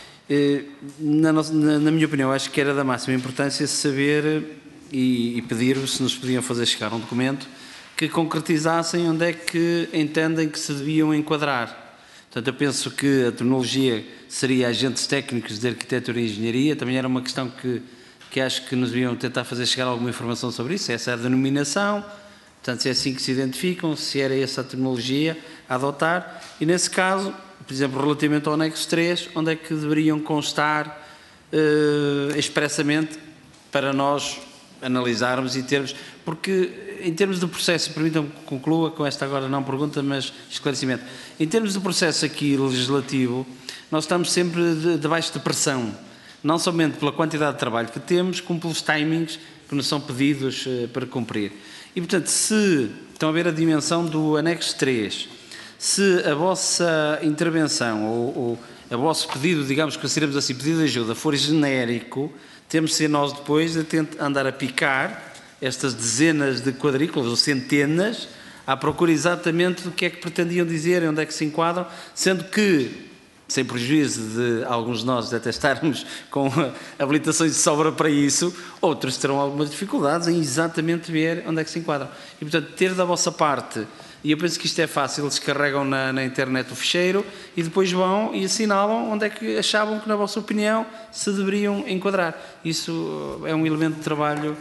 Na minha opinião, acho que era da máxima importância saber e pedir-vos se nos podiam fazer chegar um documento que concretizassem onde é que entendem que se deviam enquadrar. Portanto, eu penso que a terminologia seria agentes técnicos de arquitetura e engenharia, também era uma questão que acho que nos deviam tentar fazer chegar alguma informação sobre isso, essa é a denominação, portanto, se é assim que se identificam, se era essa a terminologia a adotar, e nesse caso, por exemplo, relativamente ao anexo 3, onde é que deveriam constar expressamente para nós analisarmos e termos, porque em termos do processo, permitam-me que conclua com esta agora não pergunta, mas esclarecimento. Em termos do processo aqui legislativo, nós estamos sempre debaixo de pressão, não somente pela quantidade de trabalho que temos, como pelos timings que nos são pedidos para cumprir. E, portanto, se estão a ver a dimensão do anexo 3, se a vossa intervenção ou o vosso pedido, digamos que consideramos assim, pedido de ajuda, for genérico, temos de ser nós depois a andar a picar estas dezenas de quadrículas ou centenas à procura exatamente do que é que pretendiam dizer, onde é que se enquadram, sendo que, sem prejuízo de alguns de nós até estarmos com habilitações de sobra para isso, outros terão algumas dificuldades em exatamente ver onde é que se enquadram. E, portanto, ter da vossa parte, e eu penso que isto é fácil, descarregam na internet o ficheiro e depois vão e assinalam onde é que achavam que, na vossa opinião, se deveriam enquadrar. Isso é um elemento de trabalho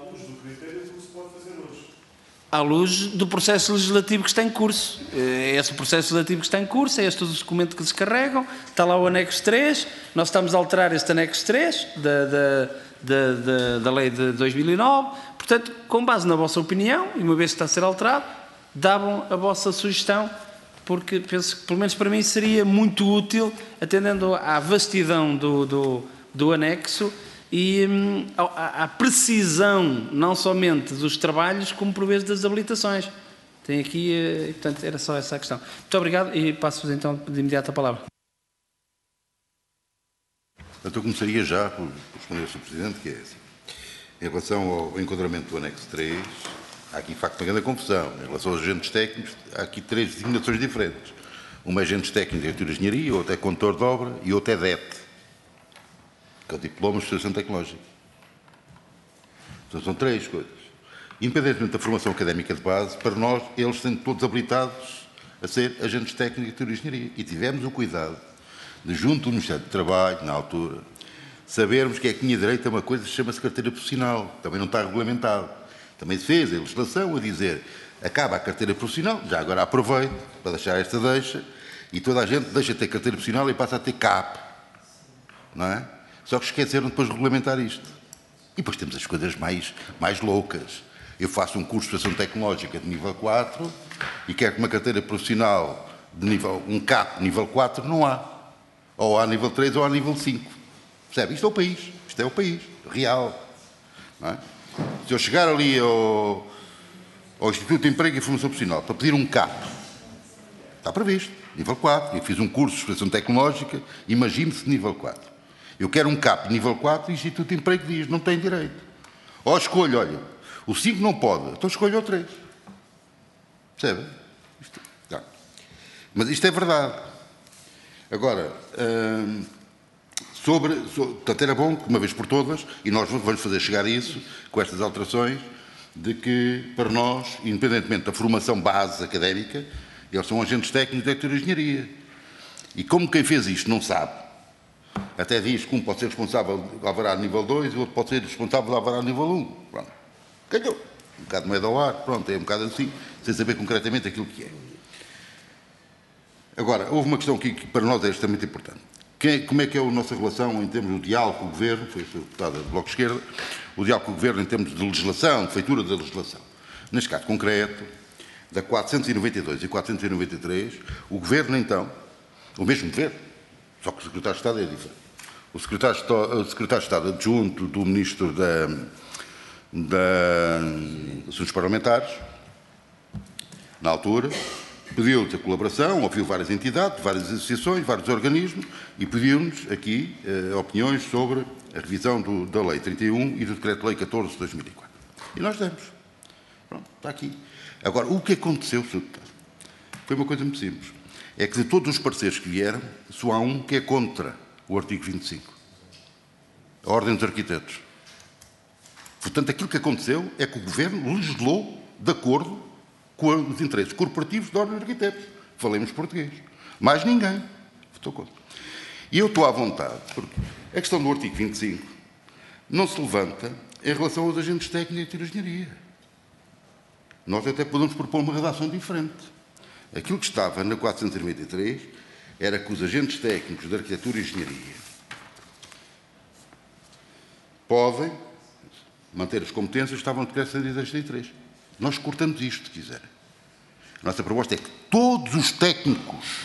à luz do processo legislativo que está em curso. É esse o processo legislativo que está em curso, é este o documento que descarregam, está lá o anexo 3, nós estamos a alterar este anexo 3 da lei de 2009, portanto, com base na vossa opinião, e uma vez que está a ser alterado, davam a vossa sugestão, porque penso que, pelo menos para mim, seria muito útil, atendendo à vastidão do anexo, e à precisão, não somente dos trabalhos, como por vezes das habilitações. Tem aqui, portanto, era só essa a questão. Muito obrigado e passo-vos então de imediato a palavra. Portanto, eu começaria já por responder ao Sr. Presidente, que é assim. Em relação ao enquadramento do anexo 3, há aqui, de facto, uma grande confusão. Em relação aos agentes técnicos, há aqui 3 designações diferentes. Uma é agentes técnicos de arquitetura e engenharia, outra é condutor de obra e outra é DET, que é o Diploma de Extensão Tecnológica. Então, são 3 coisas. Independentemente da formação académica de base, para nós, eles sendo todos habilitados a ser agentes técnicos de arquitetura e engenharia. E tivemos o cuidado de, junto do Ministério do Trabalho, na altura, sabermos que é que tinha direito a uma coisa que chama-se carteira profissional. Também não está regulamentado. Também se fez a legislação a dizer acaba a carteira profissional, já agora aproveito para deixar esta deixa, e toda a gente deixa de ter carteira profissional e passa a ter CAP. Não é? Só que esqueceram depois de regulamentar isto. E depois temos as coisas mais loucas. Eu faço um curso de extensão tecnológica de nível 4 e quero que uma carteira profissional de nível, um CAP nível 4 não há. Ou há nível 3 ou há nível 5. Percebe? Isto é o país. Isto é o país. Real. Não é? Se eu chegar ali ao Instituto de Emprego e Formação Profissional para pedir um CAP, está previsto. Nível 4. Eu fiz um curso de extensão tecnológica, imagine-se nível 4. Eu quero um CAP nível 4 e o Instituto de Emprego diz, não tem direito. Ou escolho, olha, o 5 não pode, então escolho o 3. Percebe? Mas isto é verdade. Agora, portanto, era bom que, uma vez por todas, e nós vamos fazer chegar isso, com estas alterações, de que, para nós, independentemente da formação base académica, eles são agentes técnicos de arquitetura e engenharia. E como quem fez isto não sabe, até diz que um pode ser responsável do alvará nível 2 e o outro pode ser responsável do alvará nível 1. Pronto. Ganhou. Um bocado meio ao ar, pronto, é um bocado assim, sem saber concretamente aquilo que é. Agora, houve uma questão que para nós é extremamente importante. Como é que é a nossa relação em termos do diálogo com o Governo, foi a deputada do Bloco de Esquerda, o diálogo com o Governo em termos de legislação, de feitura da legislação. Neste caso concreto, da 492 e 493, o Governo então, o mesmo Governo, só que o Secretário de Estado é diferente. o secretário de Estado adjunto do Ministro dos Assuntos Parlamentares, na altura, pediu-nos a colaboração, ouviu várias entidades, várias associações, vários organismos e pediu-nos aqui opiniões sobre a revisão da Lei 31 e do Decreto-Lei 14 de 2004. E nós demos. Pronto, está aqui. Agora, o que aconteceu, Sr. Deputado, foi uma coisa muito simples. É que de todos os pareceres que vieram, só há um que é contra o artigo 25. A Ordem dos Arquitetos. Portanto, aquilo que aconteceu é que o Governo legislou de acordo com os interesses corporativos da Ordem dos Arquitetos. Falemos português. Mais ninguém votou contra. E eu estou à vontade, porque a questão do artigo 25 não se levanta em relação aos agentes técnicos de engenharia. Nós até podemos propor uma redação diferente. Aquilo que estava na 493 era que os agentes técnicos de arquitetura e engenharia podem manter as competências que estavam no Decreto 163. Nós cortamos isto, se quiserem. A nossa proposta é que todos os técnicos,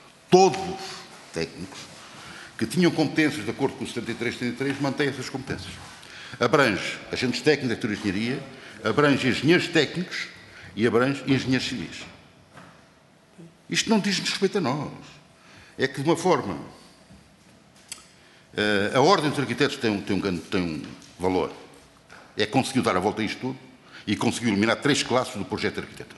que tinham competências de acordo com o 73 mantêm essas competências. Abrange agentes técnicos de engenharia, abrange engenheiros técnicos e abrange engenheiros civis. Isto não diz respeito a nós. É que, de uma forma, a Ordem dos Arquitetos tem um valor. É que conseguiu dar a volta a isto tudo e conseguiu eliminar 3 classes do projeto de arquitetura.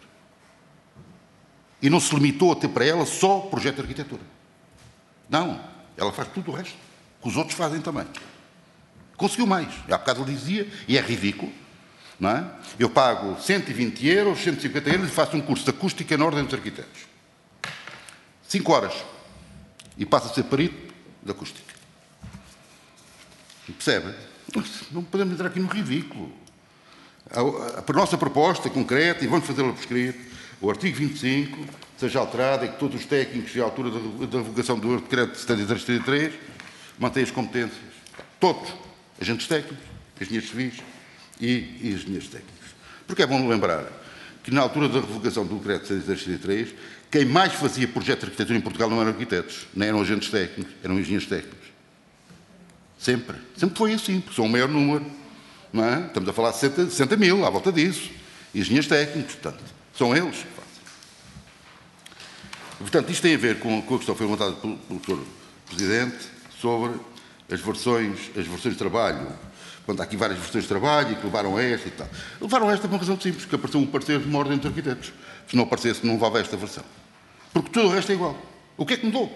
E não se limitou a ter para ela só o projeto de arquitetura. Não, ela faz tudo o resto, que os outros fazem também. Conseguiu mais. Há bocado ele dizia, e é ridículo, não é? Eu pago 120 euros, 150 euros e faço um curso de acústica na Ordem dos Arquitetos. 5 horas. E passa a ser perito de acústica. Percebe? Não podemos entrar aqui no ridículo. A nossa proposta concreta, e vamos fazê-la por escrito, o artigo 25 seja alterado e que todos os técnicos, à altura da revogação do Decreto 73 mantenham as competências. Todos. Agentes técnicos, engenheiros civis e engenheiros técnicos. Porque é bom lembrar que, na altura da revogação do Decreto 73, quem mais fazia projeto de arquitetura em Portugal não eram arquitetos, nem eram agentes técnicos, eram engenheiros técnicos. Sempre. Sempre foi assim, porque são o maior número. Não é? Estamos a falar de 60 mil, à volta disso. Engenheiros técnicos, portanto, são eles que fazem. Portanto, isto tem a ver com a questão que foi levantada pelo Sr. Presidente sobre as versões de trabalho. Quando há aqui várias versões de trabalho e que levaram a esta e tal. Levaram a esta por uma razão simples, que apareceu um parecer de uma Ordem dos Arquitetos. Se não aparecesse, não levava esta versão. Porque tudo o resto é igual. O que é que mudou?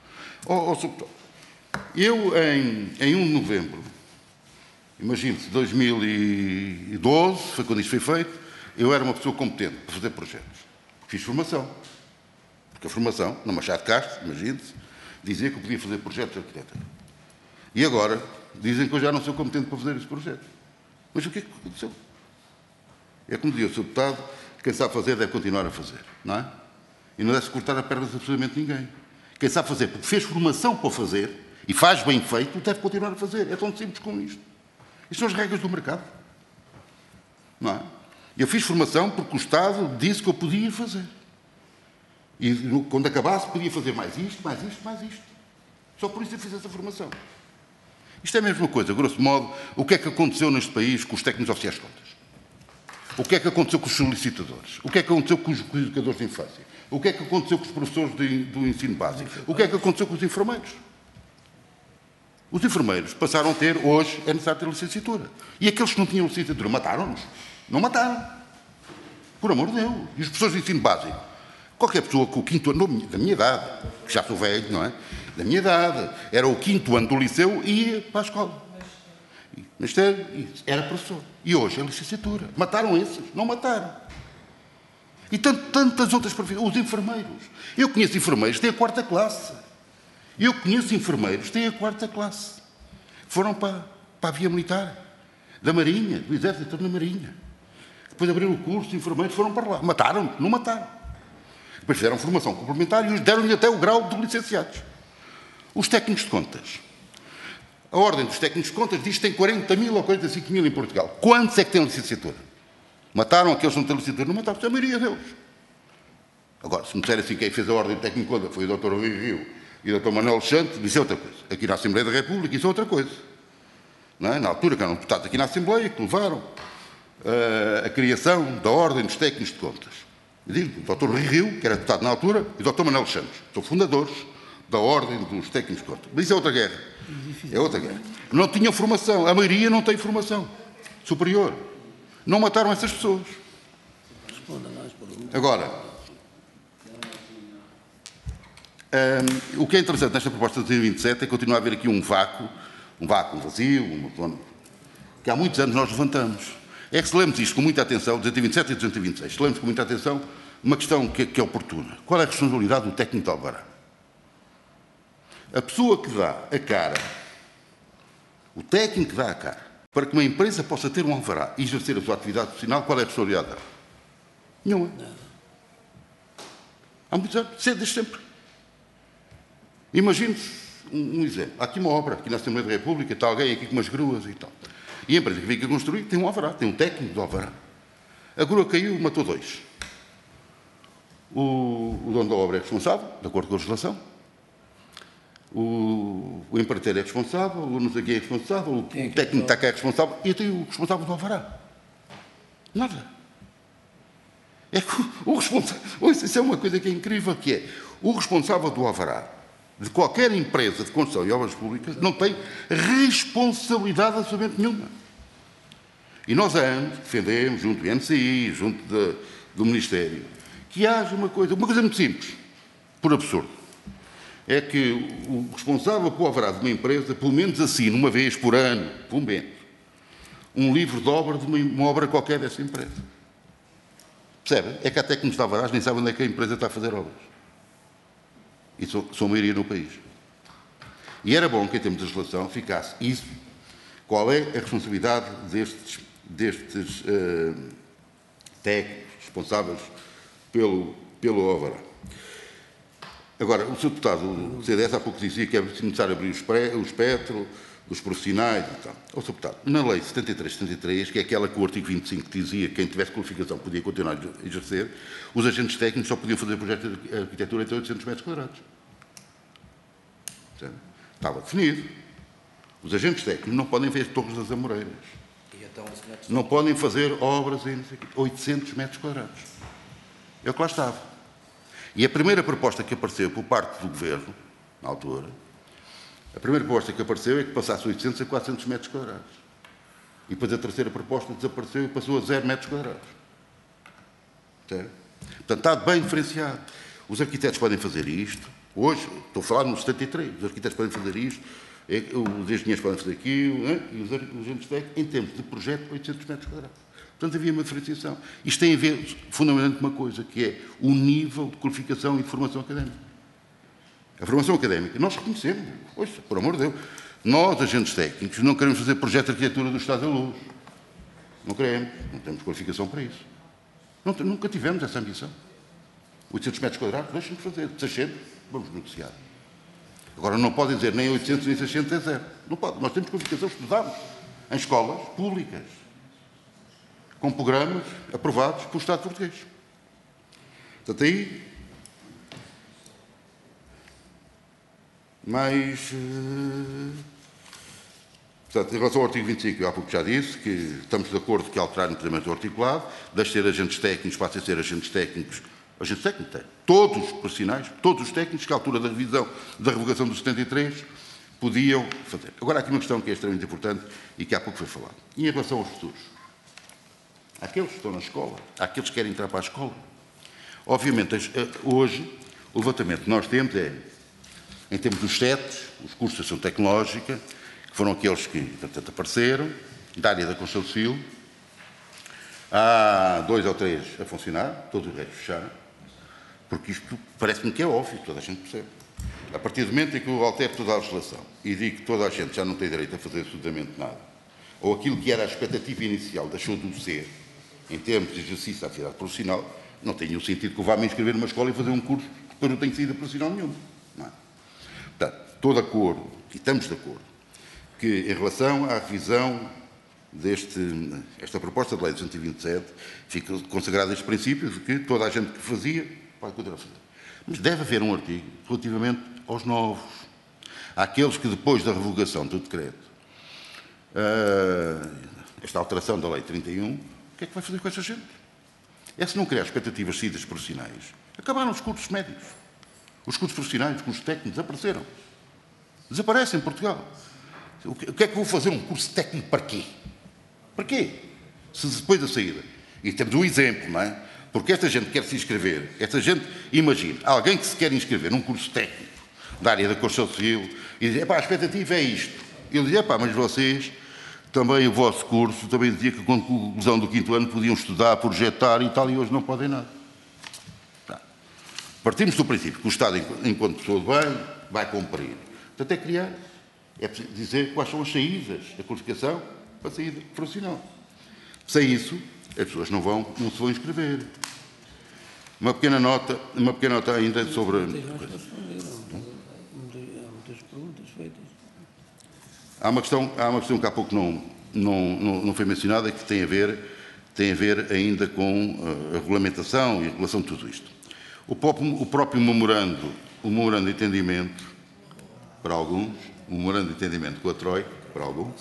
Eu, em 1 de novembro, imagine-se, 2012, foi quando isto foi feito, eu era uma pessoa competente para fazer projetos. Fiz formação. Porque a formação, na Machado de Castro, imagine-se, dizia que eu podia fazer projetos de arquitetura. E agora dizem que eu já não sou competente para fazer esse projeto. Mas o que é que aconteceu? É como dizia o Sr. Deputado, quem sabe fazer deve continuar a fazer, não é? E não deve-se cortar a perna de absolutamente ninguém. Quem sabe fazer, porque fez formação para fazer, e faz bem feito, deve continuar a fazer. É tão simples como isto. Isto são as regras do mercado. Não é? Eu fiz formação porque o Estado disse que eu podia fazer. E quando acabasse, podia fazer mais isto, mais isto, mais isto. Só por isso eu fiz essa formação. Isto é a mesma coisa, grosso modo, o que é que aconteceu neste país com os técnicos oficiais de contas? O que é que aconteceu com os solicitadores? O que é que aconteceu com os educadores de infância? O que é que aconteceu com os professores do ensino básico? O que é que aconteceu com os enfermeiros? Os enfermeiros passaram a ter, hoje, é necessário ter licenciatura. E aqueles que não tinham licenciatura, mataram-nos? Não mataram. Por amor de Deus. E os professores de ensino básico? Qualquer pessoa com o 5º ano da minha idade, que já sou velho, não é? Da minha idade, era o 5º ano do liceu e ia para a escola. Mas era professor. E hoje é licenciatura. Mataram esses? Não mataram. E tantas outras profissões. Os enfermeiros. Eu conheço enfermeiros que têm a 4ª classe. Eu conheço enfermeiros que têm a 4ª classe. Foram para a via militar. Da Marinha, do Exército na Marinha. Depois abriram o curso de enfermeiros, foram para lá. Mataram? Não mataram. Depois fizeram formação complementar e deram-lhe até o grau de licenciados. Os técnicos de contas. A Ordem dos Técnicos de Contas diz que tem 40 mil ou 45 mil em Portugal. Quantos é que têm licenciatura? Mataram aqueles que não têm licenciatura? Não mataram, a maioria deles. Agora, se me disser assim, quem fez a Ordem de Técnico de Contas foi o Dr. Rui Rio, e o Dr. Manuel Alexandre, isso é outra coisa. Aqui na Assembleia da República, isso é outra coisa. Não é? Na altura, que eram deputados aqui na Assembleia, que levaram a criação da Ordem dos Técnicos de Contas. Eu digo, o Dr. Rui Rio, que era deputado na altura, e o Dr. Manuel Alexandre, são fundadores da Ordem dos Técnicos de Contas. Mas isso é outra guerra. É outra guerra. Não tinham formação. A maioria não tem formação superior. Não mataram essas pessoas. Agora, o que é interessante nesta proposta de 2027 é continuar a haver aqui um vácuo, um vazio, que há muitos anos nós levantamos. É que se lemos isto com muita atenção, 227 e 226, se lemos com muita atenção uma questão que é oportuna. Qual é a responsabilidade do técnico de alvará? A pessoa que dá a cara, o técnico que dá a cara, para que uma empresa possa ter um alvará e exercer a sua atividade profissional, qual é a responsabilidade dela? Nenhuma. Há muitos anos, desde sempre. Imagine-se um exemplo. Há aqui uma obra, aqui na Assembleia da República, está alguém aqui com umas gruas e tal. E a empresa que vem aqui construir tem um alvará, tem um técnico de alvará. A grua caiu, matou 2. O dono da obra é responsável, de acordo com a legislação. O empreiteiro é responsável, o não sei quem é responsável, o técnico que está cá é responsável, e tem o responsável do alvará. Nada. É que o responsável... Isso é uma coisa que é incrível, que é o responsável do alvará de qualquer empresa de construção e obras públicas não tem responsabilidade absolutamente nenhuma. E nós há anos defendemos, junto do INCI, junto do Ministério, que haja uma coisa muito simples, por absurdo. É que o responsável pelo alvará de uma empresa, pelo menos assine uma vez por ano, pelo menos, um livro de obra de uma obra qualquer dessa empresa. Percebe? É que há técnicos de alvarás nem sabem onde é que a empresa está a fazer obras. E são a maioria no país. E era bom que, em termos de legislação, ficasse isso. Qual é a responsabilidade destes técnicos responsáveis pelo alvará? Agora, o Sr. Deputado do CDS há pouco dizia que é necessário abrir o espectro dos profissionais e tal. Ó, Sr. Deputado, na Lei 73, que é aquela que o artigo 25 dizia que quem tivesse qualificação podia continuar a exercer, os agentes técnicos só podiam fazer projetos de arquitetura até 800 metros quadrados. Estava definido. Os agentes técnicos não podem fazer torres das Amoreiras. Não podem fazer obras em 800 metros quadrados. É o que lá estava. E a primeira proposta que apareceu por parte do Governo, na altura, a primeira proposta que apareceu é que passasse 800 a 400 metros quadrados. E depois a terceira proposta desapareceu e passou a 0 metros quadrados. Certo? Portanto, está bem diferenciado. Os arquitetos podem fazer isto. Hoje, estou a falar no 73, os arquitetos podem fazer isto, os engenheiros podem fazer aquilo, e os agentes técnicos, em termos de projeto, 800 metros quadrados. Portanto, havia uma diferenciação. Isto tem a ver, fundamentalmente, uma coisa, que é o nível de qualificação e de formação académica. A formação académica, nós reconhecemos, poxa, por amor de Deus, nós, agentes técnicos, não queremos fazer projeto de arquitetura do Estado da Luz. Não queremos, não temos qualificação para isso. Nunca tivemos essa ambição. 800 metros quadrados, deixem-nos fazer. 600, vamos negociar. Agora, não podem dizer nem 800 nem 600 é zero. Não pode. Nós temos qualificação, estudamos em escolas públicas, com programas aprovados pelo Estado português. Portanto, aí... Mas... Portanto, em relação ao artigo 25, eu há pouco já disse que estamos de acordo que alterar no do articulado, deixe ser agentes técnicos, passe a ser agentes técnicos, todos os profissionais, todos os técnicos que à altura da revisão da revogação do 73 podiam fazer. Agora, há aqui uma questão que é extremamente importante e que há pouco foi falado. E em relação aos futuros? Aqueles que estão na escola, aqueles que querem entrar para a escola. Obviamente, hoje, o levantamento que nós temos é, em termos dos CETs, os cursos de ação tecnológica, que foram aqueles que, portanto, apareceram, da área da construção civil, há 2 ou 3 a funcionar, todos os restos fecharam, porque isto parece-me que é óbvio, toda a gente percebe. A partir do momento em que eu altero toda a legislação e digo que toda a gente já não tem direito a fazer absolutamente nada, ou aquilo que era a expectativa inicial deixou de ser, em termos de exercício da atividade profissional, não tem nenhum sentido que eu vá me inscrever numa escola e fazer um curso que depois não tenho saída profissional nenhuma. Não é? Portanto, estou de acordo, e estamos de acordo, que em relação à revisão esta proposta de lei de 227, fica consagrado este princípio de que toda a gente que fazia pode continuar a fazer. Mas deve haver um artigo relativamente aos novos, àqueles que depois da revogação do decreto, esta alteração da Lei 31, o que é que vai fazer com essa gente? É se não criar expectativas saídas profissionais. Acabaram os cursos médicos. Os cursos profissionais, os cursos técnicos desapareceram. Desaparecem em Portugal. O que é que vou fazer um curso técnico para quê? Para quê? Se depois da saída. E temos um exemplo, não é? Porque esta gente quer se inscrever, esta gente, imagina, alguém que se quer inscrever num curso técnico da área da construção civil e diz, a expectativa é isto. Eu dizia, mas vocês, também o vosso curso, também dizia que com a conclusão do 5º ano podiam estudar, projetar e tal, e hoje não podem nada. Partimos do princípio que o Estado, enquanto pessoa de bem, vai cumprir. Portanto, é criar, é preciso dizer quais são as saídas da qualificação para a saída profissional. Sem isso, as pessoas não se vão inscrever. Uma pequena nota ainda sobre... Há uma questão que há pouco não foi mencionada, que tem a ver ainda com a regulamentação e a regulação de tudo isto. O próprio memorando de entendimento, para alguns, o memorando de entendimento com a Troika, para alguns,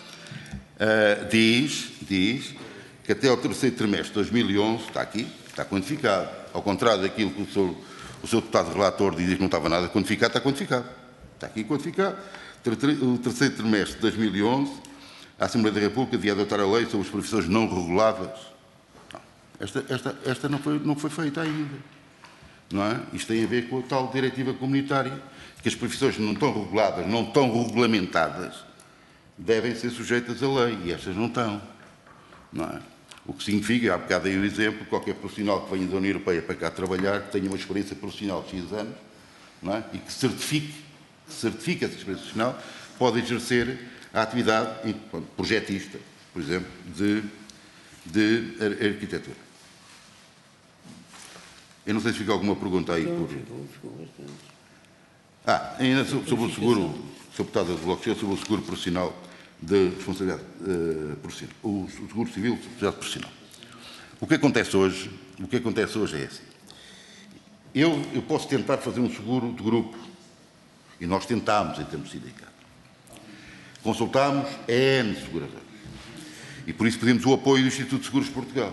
diz que até ao 3º trimestre de 2011, está aqui, está quantificado. Ao contrário daquilo que o seu deputado relator dizia que não estava nada quantificado, está quantificado. Está aqui quantificado. O 3º trimestre de 2011, a Assembleia da República devia adotar a lei sobre as profissões não reguladas. Esta não foi feita ainda. Não é? Isto tem a ver com a tal diretiva comunitária, que as profissões não estão reguladas, não estão regulamentadas, devem ser sujeitas à lei, e estas não estão. Não é? O que significa, há bocado aí o exemplo, qualquer profissional que venha da União Europeia para cá trabalhar, que tenha uma experiência profissional de X anos, não é? E que certifique essa experiência profissional, pode exercer a atividade projetista, por exemplo, de arquitetura. Eu não sei se fica alguma pergunta aí. Ficou bastante. Ainda sobre o seguro, Sr. Deputado do Bloco, sobre o seguro profissional de responsabilidade profissional, o seguro civil de responsabilidade profissional. O que acontece hoje é assim. Eu posso tentar fazer um seguro de grupo, e nós tentámos em termos de sindicato. Consultámos N seguradoras. E por isso pedimos o apoio do Instituto de Seguros de Portugal.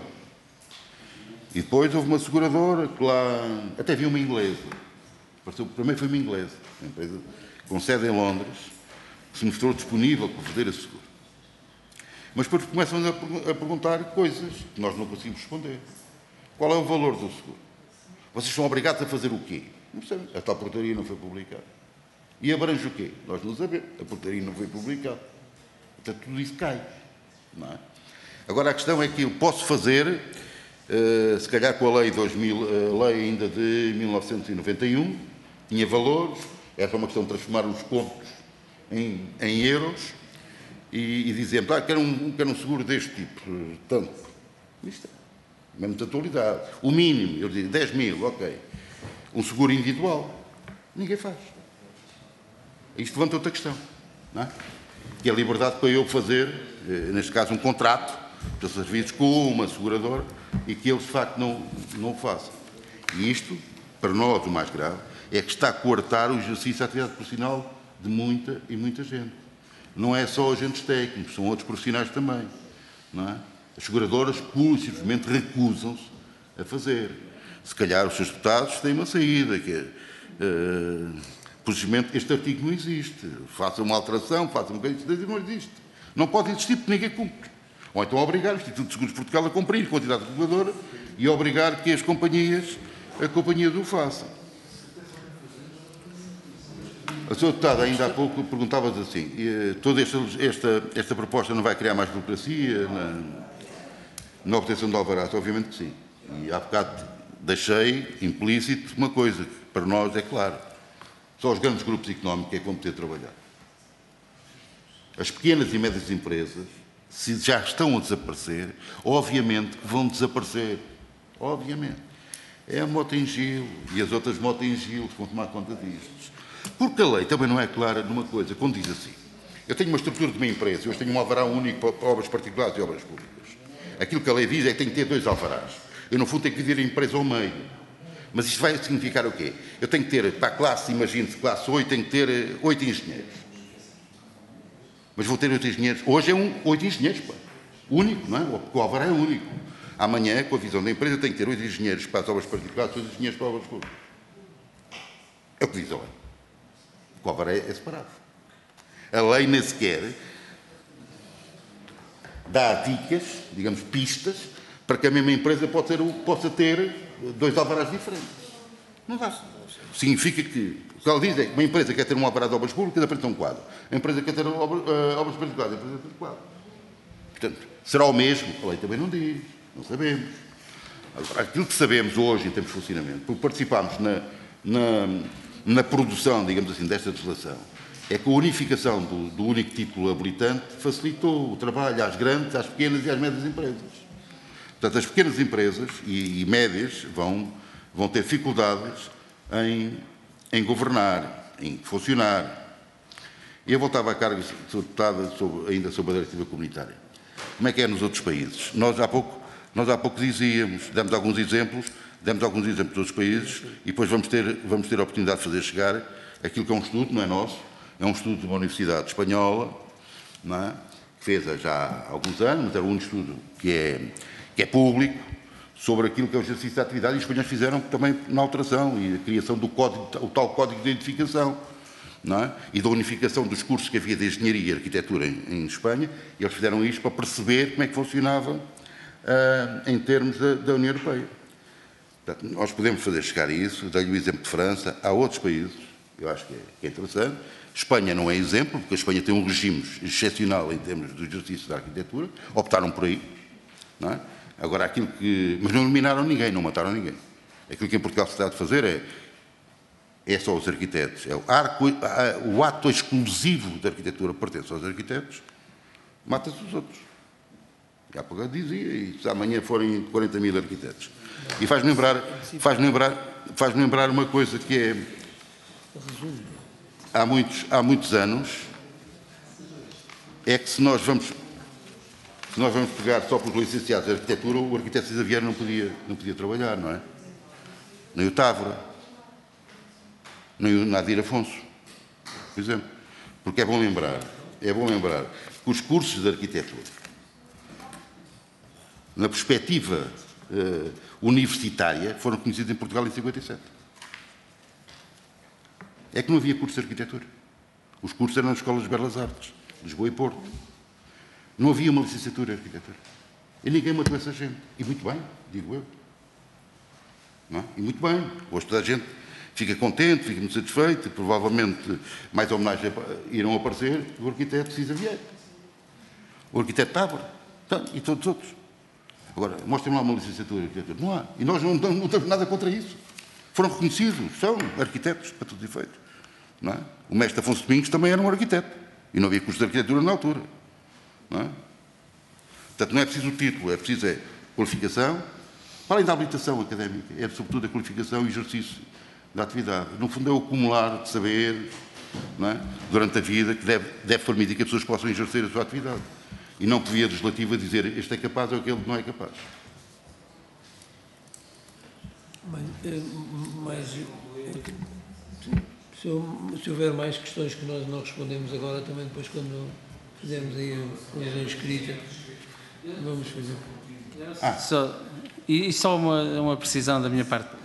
E depois houve uma seguradora que lá, até vi uma inglesa. Primeiro foi uma inglesa, uma empresa com sede em Londres, que se mostrou disponível para fazer a seguro. Mas depois começam a perguntar coisas que nós não conseguimos responder. Qual é o valor do seguro? Vocês são obrigados a fazer o quê? Não sei, a tal portaria não foi publicada. E abrange o quê? Nós não sabemos. A portaria não foi publicada. Portanto, tudo isso cai. Não é? Agora, a questão é que eu posso fazer, se calhar com a lei ainda de 1991, tinha valores, era só uma questão de transformar os contos em euros e dizer, quero um seguro deste tipo, tanto. Isto é mesmo de atualidade. O mínimo, eu digo 10 mil, ok. Um seguro individual, ninguém faz. Isto levanta outra questão, não é? Que é a liberdade para eu fazer, neste caso, um contrato de serviços com uma seguradora e que eles, de facto, não o façam. E isto, para nós, o mais grave, é que está a coartar o exercício da atividade profissional de muita e muita gente. Não é só agentes técnicos, são outros profissionais também, não é? As seguradoras, pura e simplesmente, recusam-se a fazer. Se calhar os seus deputados têm uma saída, que é... Precisamente este artigo não existe. Faça uma alteração, faça um bocadinho de não existe. Não pode existir porque ninguém cumpre. Ou então obrigar o Instituto de Seguros de Portugal a cumprir a quantidade reguladora e obrigar que a companhia o faça. A Sra. Deputada, ainda há pouco, perguntava-se assim, toda esta proposta não vai criar mais burocracia na obtenção de alvarás? Obviamente que sim. E há bocado deixei implícito uma coisa, que para nós é claro. Só os grandes grupos económicos é que vão poder trabalhar. As pequenas e médias empresas, se já estão a desaparecer, obviamente que vão desaparecer. Obviamente. É a moto em Gil e as outras motos em Gil que vão tomar conta disto. Porque a lei também não é clara numa coisa, quando diz assim, eu tenho uma estrutura de uma empresa, eu tenho um alvará único para obras particulares e obras públicas. Aquilo que a lei diz é que tem que ter 2 alvarás. Eu, no fundo, tenho que dividir a empresa ao meio. Mas isto vai significar o quê? Eu tenho que ter, para a classe, imagine-se, classe 8, tenho que ter 8 engenheiros. Mas vou ter 8 engenheiros. Hoje é 8 engenheiros, pá. Único, não é? Porque o alvará é único. Amanhã, com a visão da empresa, tenho que ter 8 engenheiros para as obras particulares, 8 engenheiros para as obras públicas. É o que diz a lei. O alvará é separado. A lei nem sequer dá dicas, digamos, pistas, para que a mesma empresa possa ter 2 alvarás diferentes. Não dá. Significa que, o que ela diz é que uma empresa quer ter um alvará de obras públicas, apresenta um quadro. A empresa quer ter obras particulares, apresenta um quadro. Portanto, será o mesmo? A lei também não diz. Não sabemos. Agora, aquilo que sabemos hoje, em termos de funcionamento, porque participámos na produção, digamos assim, desta legislação, é que a unificação do único título habilitante facilitou o trabalho às grandes, às pequenas e às médias empresas. Portanto, as pequenas empresas e médias vão ter dificuldades em governar, em funcionar. E eu voltava à carga, Sr. Deputado, ainda sobre a diretiva comunitária. Como é que é nos outros países? Nós há pouco dizíamos, demos alguns exemplos de outros países e depois vamos ter a oportunidade de fazer chegar aquilo que é um estudo, não é nosso, é um estudo de uma universidade espanhola, não é? Que fez já há alguns anos, mas é um estudo que é público, sobre aquilo que é o exercício da atividade, e os espanhóis fizeram também na alteração e a criação do código, o tal código de identificação, não é? E da unificação dos cursos que havia de engenharia e arquitetura em Espanha, e eles fizeram isto para perceber como é que funcionava em termos da União Europeia. Portanto, nós podemos fazer chegar a isso, dei-lhe o exemplo de França, há outros países, eu acho que é interessante. Espanha não é exemplo, porque a Espanha tem um regime excepcional em termos do exercício da arquitetura, optaram por aí, não é? Agora, mas não eliminaram ninguém, não mataram ninguém. Aquilo que em Portugal se está a fazer é só os arquitetos. O ato exclusivo da arquitetura pertence aos arquitetos, mata-se os outros. Já há pouco dizia, e se amanhã forem 40 mil arquitetos. E faz-me lembrar uma coisa que é, há muitos anos, é que se nós vamos pegar só pelos licenciados de arquitetura, o arquiteto César Vieira não podia trabalhar, não é? Nem o Távora, nem o Nadir Afonso, por exemplo. Porque é bom lembrar que os cursos de arquitetura, na perspectiva universitária, foram conhecidos em Portugal em 57. É que não havia cursos de arquitetura. Os cursos eram nas escolas de Belas Artes, Lisboa e Porto. Não havia uma licenciatura de arquitetura. E ninguém matou essa gente. E muito bem, digo eu. Não é? E muito bem. Hoje toda a gente fica contente, fica muito satisfeito. Provavelmente mais homenagens irão aparecer do arquiteto César Vieira, o arquiteto Távora, e todos os outros. Agora, mostrem-me lá uma licenciatura de arquitetura. Não há. E nós não temos nada contra isso. Foram reconhecidos, são arquitetos, para todos os efeitos. Não é? O mestre Afonso Domingos também era um arquiteto. E não havia curso de arquitetura na altura. Não é? Portanto, não é preciso o título, é preciso qualificação, para além da habilitação académica, é sobretudo a qualificação e exercício da atividade. No fundo, é o acumular de saber, não é? Durante a vida, que deve permitir que as pessoas possam exercer a sua atividade. E não por via legislativa dizer este é capaz ou aquele não é capaz. Mas se houver mais questões que nós não respondemos agora, também depois quando fizermos aí a legenda escrita, vamos fazer. Só uma precisão da minha parte.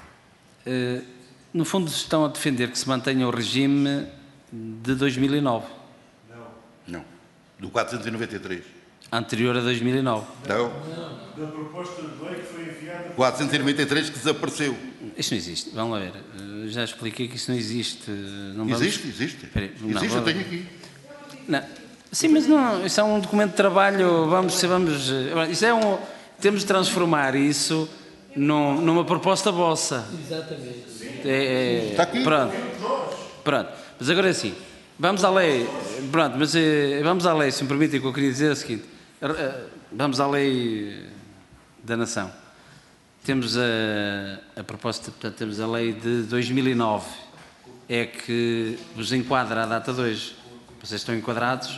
No fundo estão a defender que se mantenha o regime de 2009. Não. Do 493. Anterior a 2009. Não. Da proposta de lei que foi enviada... 493 que desapareceu. Isto não existe. Vamos lá ver. Já expliquei que isso não existe. Não Existe. Existe, eu tenho aqui. Não. Sim, mas não, isso é um documento de trabalho, isso é temos de transformar isso numa proposta vossa. Exatamente. Está aqui. Pronto. Mas agora é assim, vamos à lei, vamos à lei, se me permitem, que eu queria dizer é o seguinte, vamos à lei da nação. Temos a proposta, portanto, temos a lei de 2009, é que vos enquadra a data de hoje. Vocês estão enquadrados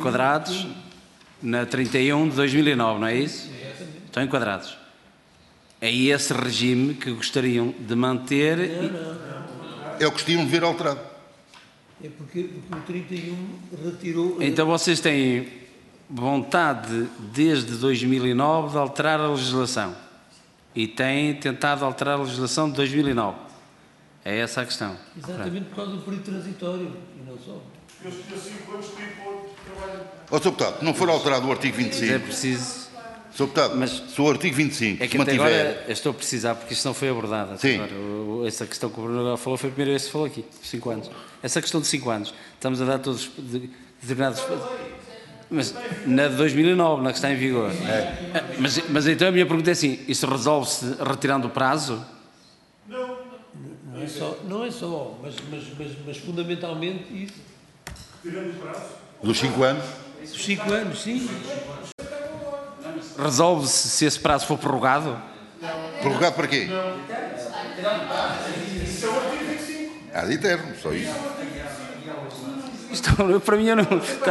na 31 de 2009, não é isso? Estão enquadrados. É esse regime que gostariam de manter. É o que gostariam de ver alterado. É porque o 31 retirou... Então vocês têm vontade, desde 2009, de alterar a legislação. E têm tentado alterar a legislação de 2009. É essa a questão. Exatamente por causa do período transitório, e não só. Ó, Sr. Deputado, não for alterado o artigo 25... É preciso... Sr. Deputado, Mas se o artigo 25 é que se até mantiver... agora eu estou a precisar, porque isto não foi abordado. Sim. Agora, essa questão que o Bruno agora falou foi a primeira vez que falou aqui, 5 anos. Essa questão de 5 anos, estamos a dar todos determinados... Mas na de 2009, na que está em vigor. Mas então a minha pergunta é assim, isso resolve-se retirando o prazo? Não é só, mas fundamentalmente isso. Dos 5 anos? Os 5 anos, sim. Resolve-se se esse prazo for prorrogado? Prorrogado para quê? Ad eterno, só isso. Isto, para mim, eu não...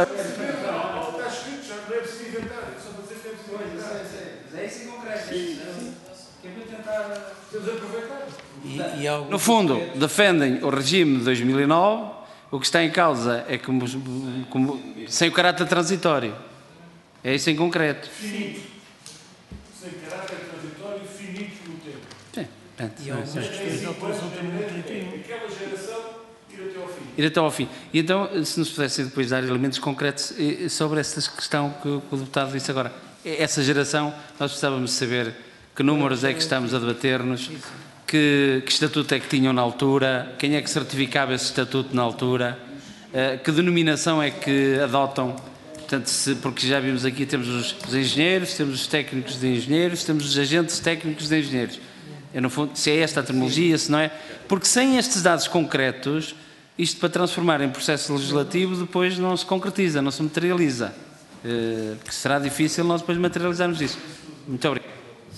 No fundo, defendem o regime de 2009, o que está em causa é como sem o caráter transitório. É isso em concreto. Finito. Sem caráter transitório, finito no tempo. Sim. E algumas questões de alteração também no 31. Aquela geração ir até ao fim. Ir até ao fim. E então, se nos pudessem depois dar elementos concretos sobre essa questão que o deputado disse agora. Essa geração, nós precisávamos saber que números é que estamos a debater-nos, que estatuto é que tinham na altura, quem é que certificava esse estatuto na altura, que denominação é que adotam, portanto, porque já vimos aqui, temos os engenheiros, temos os técnicos de engenheiros, temos os agentes técnicos de engenheiros. No fundo, se é esta a terminologia, se não é, porque sem estes dados concretos, isto para transformar em processo legislativo depois não se concretiza, não se materializa, porque será difícil nós depois materializarmos isso. Muito obrigado.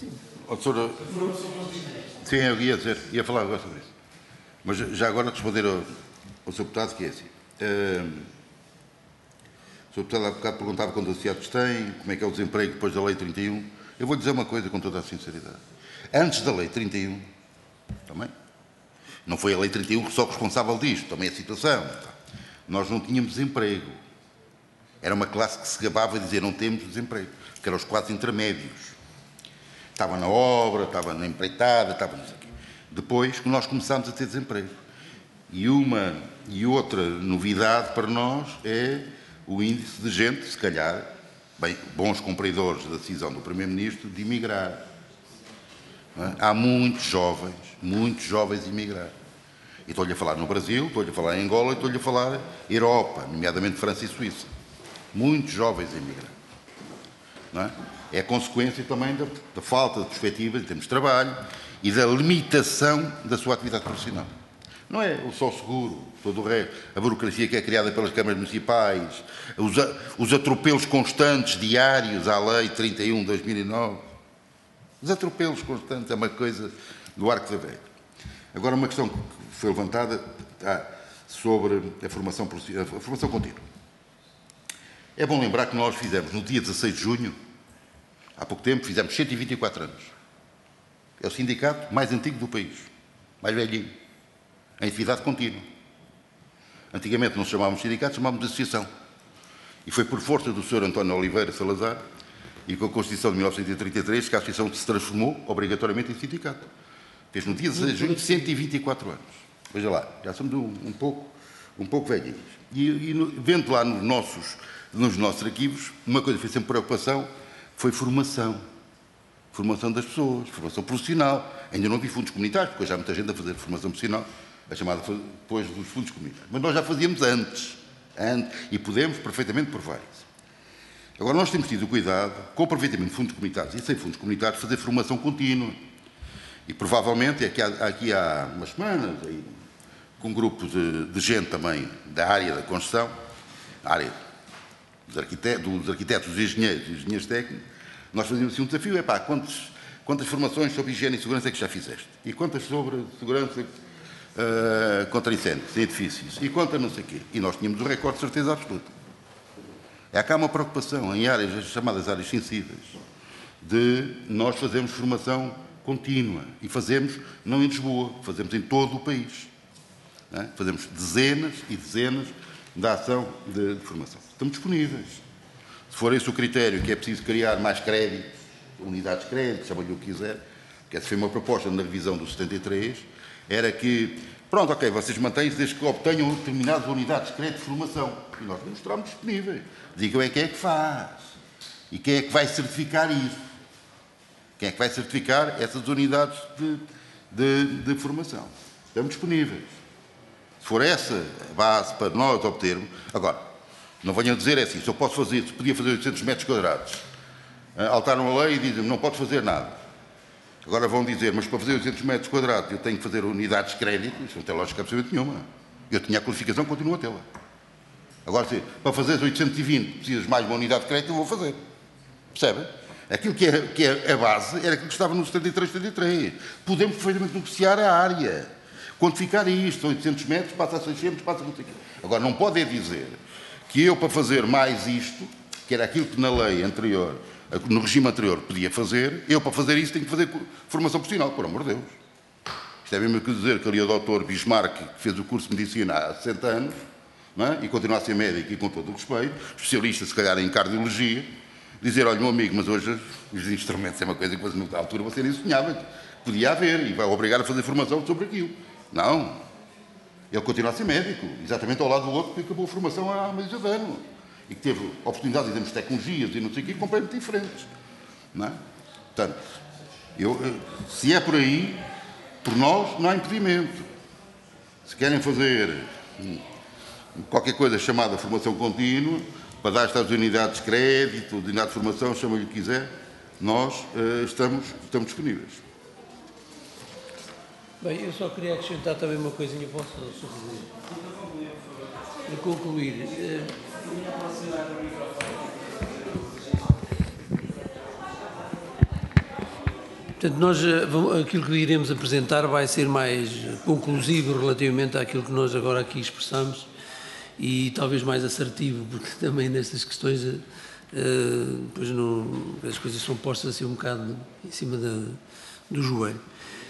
Sim, eu ia falar agora sobre isso. Mas já agora responder ao Sr. Deputado, que é assim. O Sr. Deputado há bocado perguntava quantos associados tem, como é que é o desemprego depois da Lei 31. Eu vou dizer uma coisa com toda a sinceridade. Antes da Lei 31, também, não foi a Lei 31 só responsável disto, também a situação. Nós não tínhamos desemprego. Era uma classe que se gabava de dizer não temos desemprego, que eram os quadros intermédios. Estava na obra, estava na empreitada, estava não sei o quê. Depois que nós começámos a ter desemprego. E outra novidade para nós é o índice de gente, se calhar, bem, bons cumpridores da decisão do Primeiro-Ministro de emigrar. Não é? Há muitos jovens a emigrar. E estou-lhe a falar no Brasil, estou-lhe a falar em Angola, estou-lhe a falar Europa, nomeadamente França e Suíça. Muitos jovens a emigrar. Não é? É a consequência também da falta de perspectivas em termos de trabalho e da limitação da sua atividade profissional. Não é o só seguro, todo o resto, a burocracia que é criada pelas câmaras municipais, os atropelos constantes diários à Lei 31 de 2009. Os atropelos constantes é uma coisa do arco da velha. Agora, uma questão que foi levantada sobre a formação contínua. É bom lembrar que nós fizemos, no dia 16 de junho, há pouco tempo, fizemos 124 anos. É o sindicato mais antigo do país, mais velhinho, em atividade contínua. Antigamente não se chamávamos sindicato, chamávamos associação. E foi por força do Sr. António Oliveira Salazar e com a Constituição de 1933 que a associação se transformou obrigatoriamente em sindicato. Fez no dia 16 de junho 124 anos. Veja lá, já somos um pouco velhinhos. E vendo lá nos nossos arquivos, uma coisa que foi sempre preocupação foi formação. Formação das pessoas, formação profissional. Ainda não havia fundos comunitários, porque hoje há muita gente a fazer formação profissional, a chamada depois dos fundos comunitários. Mas nós já fazíamos antes, e podemos perfeitamente provar isso. Agora, nós temos tido o cuidado, com aproveitamento de fundos comunitários e sem fundos comunitários, fazer formação contínua. E provavelmente, aqui há umas semanas, aí, com um grupo de gente também da área da construção, a área dos arquitetos, dos engenheiros técnicos, nós fazíamos assim um desafio, quantas formações sobre higiene e segurança é que já fizeste? E quantas sobre segurança contra incêndios em edifícios? E quantas não sei o quê? E nós tínhamos o recorde de certeza absoluta. É que há uma preocupação em áreas, as chamadas áreas sensíveis, de nós fazermos formação contínua. E fazemos, não em Lisboa, fazemos em todo o país. Não é? Fazemos dezenas e dezenas de ação de formação. Estamos disponíveis. Se for esse o critério, que é preciso criar mais créditos, unidades de crédito, chama-lhe o que quiser, que essa foi uma proposta na revisão do 73, era que, pronto, ok, vocês mantêm-se desde que obtenham determinadas unidades de crédito de formação. E nós mostramos disponíveis. Digam quem é que faz. E quem é que vai certificar isso. Quem é que vai certificar essas unidades de formação. Estamos disponíveis. Se for essa a base para nós obtermos... Agora, não venham dizer assim, se eu posso fazer, se podia fazer 800 metros quadrados, alteram a lei e dizem não pode fazer nada. Agora vão dizer, mas para fazer 800 metros quadrados eu tenho que fazer unidades de crédito, isso não tem lógica absolutamente nenhuma. Eu tinha a qualificação, continuo a tê-la. Agora, se para fazer 820 precisas mais uma unidade de crédito, eu vou fazer. Percebem? Aquilo que é a base era aquilo que estava no 73. Podemos perfeitamente negociar a área. Quantificar isto, 800 metros, passa a 600, passa a não sei o quê. Agora, não podem dizer que eu, para fazer mais isto, que era aquilo que na lei anterior, no regime anterior, podia fazer, eu, para fazer isso, tenho que fazer formação profissional, por amor de Deus. Isto é mesmo que dizer que ali o doutor Bismarck, que fez o curso de medicina há 60 anos, não é? E continua a ser médico e com todo o respeito, especialista, se calhar, em cardiologia, dizer, olha, meu amigo, mas hoje os instrumentos é uma coisa que na altura você nem sonhava. Podia haver, e vai obrigar a fazer formação sobre aquilo. Não. Ele continua a ser médico, exatamente ao lado do outro que acabou a formação há meio de ano. E que teve oportunidades em termos de tecnologias e não sei o quê, completamente diferentes. Não é? Portanto, se é por aí, por nós não há impedimento. Se querem fazer qualquer coisa chamada formação contínua, para dar estas unidades de crédito, de unidade de formação, chama-lhe o que quiser, nós estamos disponíveis. Bem, eu só queria acrescentar também uma coisinha, posso dizer? Para concluir. Portanto, nós, aquilo que iremos apresentar vai ser mais conclusivo relativamente àquilo que nós agora aqui expressamos e talvez mais assertivo, porque também nestas questões pois não, as coisas são postas assim um bocado em cima do joelho.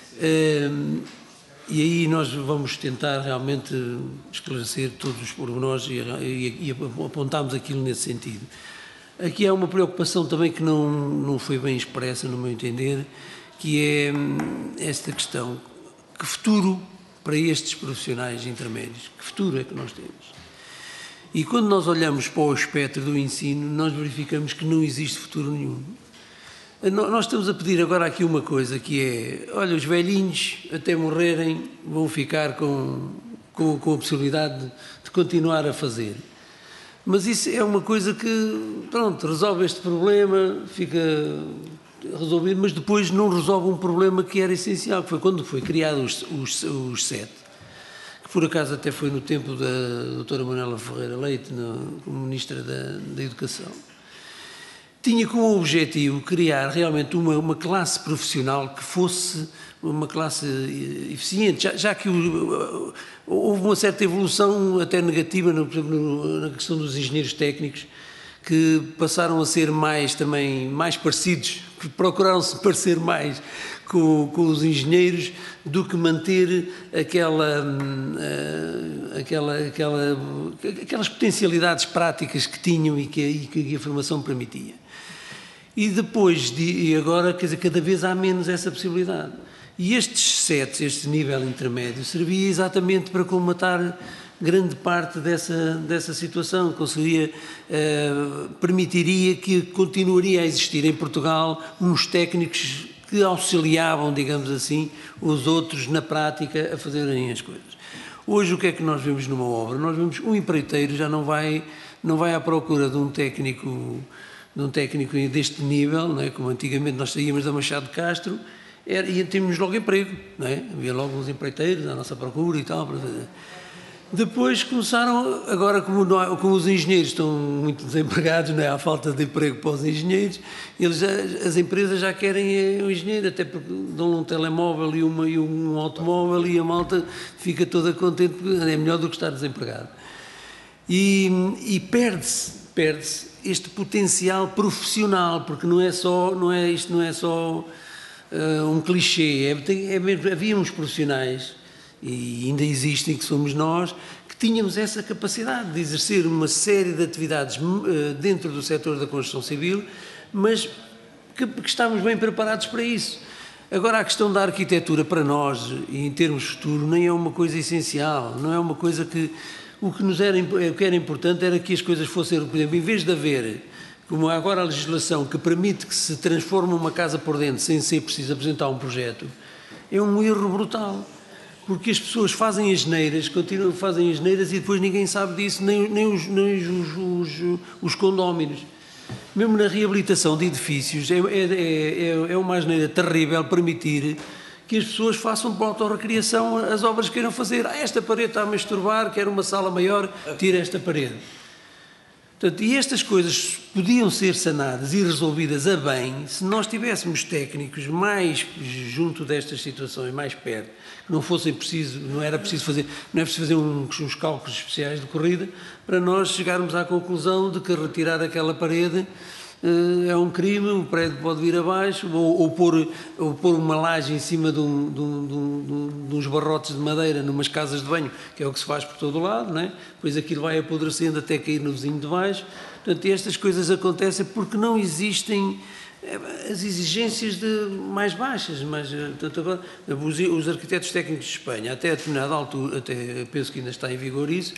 E aí nós vamos tentar realmente esclarecer todos os pormenores e apontarmos aquilo nesse sentido. Aqui há uma preocupação também que não foi bem expressa, no meu entender, que é esta questão: que futuro para estes profissionais intermédios? Que futuro é que nós temos? E quando nós olhamos para o espectro do ensino, nós verificamos que não existe futuro nenhum. Nós estamos a pedir agora aqui uma coisa, que é, olha, os velhinhos até morrerem vão ficar com a possibilidade de continuar a fazer. Mas isso é uma coisa que, pronto, resolve este problema, fica resolvido, mas depois não resolve um problema que era essencial, que foi quando foi criado os SET, que por acaso até foi no tempo da doutora Manuela Ferreira Leite, como Ministra da Educação. Tinha como objetivo criar realmente uma classe profissional que fosse uma classe eficiente, já que houve uma certa evolução até negativa, por exemplo, na questão dos engenheiros técnicos, que passaram a ser mais parecidos, que procuraram-se parecer mais com os engenheiros do que manter aquelas potencialidades práticas que tinham e que a formação permitia. E depois, agora, quer dizer, cada vez há menos essa possibilidade. E estes SETs, este nível intermédio, servia exatamente para colmatar grande parte dessa situação, permitiria que continuaria a existir em Portugal uns técnicos que auxiliavam, digamos assim, os outros na prática a fazerem as coisas. Hoje o que é que nós vemos numa obra? Nós vemos um empreiteiro já não vai à procura de um técnico deste nível, não é? Como antigamente nós saímos da Machado de Castro e tínhamos logo emprego, não é? Havia logo uns empreiteiros à nossa procura e tal. Depois começaram, agora como os engenheiros estão muito desempregados, não é? Há falta de emprego para os engenheiros, as empresas já querem um engenheiro, até porque dão um telemóvel e um automóvel e a malta fica toda contente, é melhor do que estar desempregado. E perde-se este potencial profissional, porque isto não é só um clichê, havia uns profissionais, e ainda existem, que somos nós, que tínhamos essa capacidade de exercer uma série de atividades dentro do setor da construção civil, mas que estávamos bem preparados para isso. Agora, a questão da arquitetura para nós, e em termos de futuro, nem é uma coisa essencial, não é uma coisa que... O que era importante era que as coisas fossem, por exemplo, em vez de haver, como agora a legislação que permite que se transforme uma casa por dentro sem ser preciso apresentar um projeto, é um erro brutal. Porque as pessoas fazem asneiras, continuam a fazer asneiras e depois ninguém sabe disso, nem os condóminos. Mesmo na reabilitação de edifícios, é uma asneira terrível permitir que as pessoas façam por autorrecriação as obras que queiram fazer. Esta parede está a masturbar, quero uma sala maior, tira esta parede. Portanto, e estas coisas podiam ser sanadas e resolvidas a bem se nós tivéssemos técnicos mais junto destas situações, mais perto, que não fossem preciso, não é preciso fazer uns cálculos especiais de corrida para nós chegarmos à conclusão de que retirar aquela parede é um crime, o prédio pode vir abaixo, ou pôr uma laje em cima de uns barrotes de madeira numas casas de banho, que é o que se faz por todo o lado, não é? Depois aquilo vai apodrecendo até cair no vizinho de baixo. Portanto, estas coisas acontecem porque não existem as exigências mais baixas. Mas, portanto, agora, os arquitetos técnicos de Espanha, até a determinada altura, até penso que ainda está em vigor isso,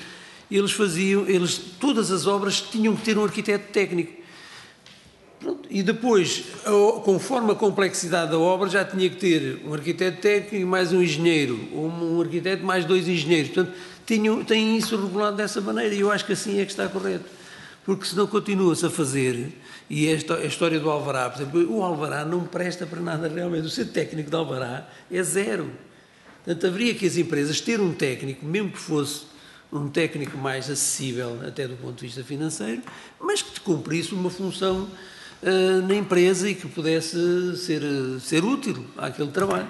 todas as obras tinham que ter um arquiteto técnico. Pronto. E depois, conforme a complexidade da obra, já tinha que ter um arquiteto técnico e mais um engenheiro, ou um arquiteto mais 2 engenheiros. Portanto, tem isso regulado dessa maneira, e eu acho que assim é que está correto. Porque senão continua-se a fazer, e a história do alvará, por exemplo, o alvará não presta para nada realmente, o ser técnico de alvará é zero. Portanto, haveria que as empresas ter um técnico, mesmo que fosse um técnico mais acessível, até do ponto de vista financeiro, mas que cumprisse uma função na empresa e que pudesse ser útil àquele trabalho.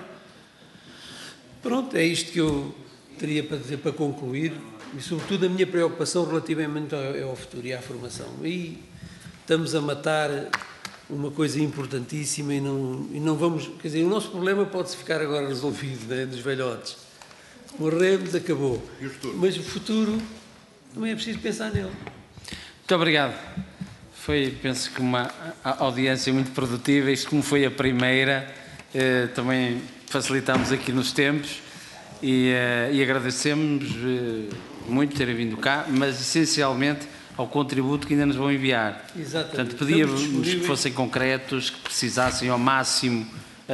Pronto, é isto que eu teria para dizer para concluir, e sobretudo a minha preocupação relativamente ao futuro e à formação. E estamos a matar uma coisa importantíssima e não vamos... Quer dizer, o nosso problema pode-se ficar agora resolvido, né, dos velhotes. Morremos, acabou. Mas o futuro também é preciso pensar nele. Muito obrigado. Foi, penso que, uma audiência muito produtiva. Isto, como foi a primeira, também facilitámos aqui nos tempos e agradecemos muito terem vindo cá, mas essencialmente ao contributo que ainda nos vão enviar. Exatamente. Portanto, pedíamos que fossem concretos, que precisassem ao máximo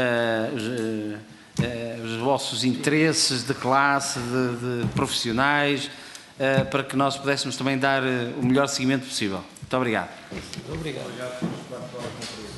os vossos interesses de classe, de profissionais, para que nós pudéssemos também dar o melhor seguimento possível. Muito obrigado. Obrigado.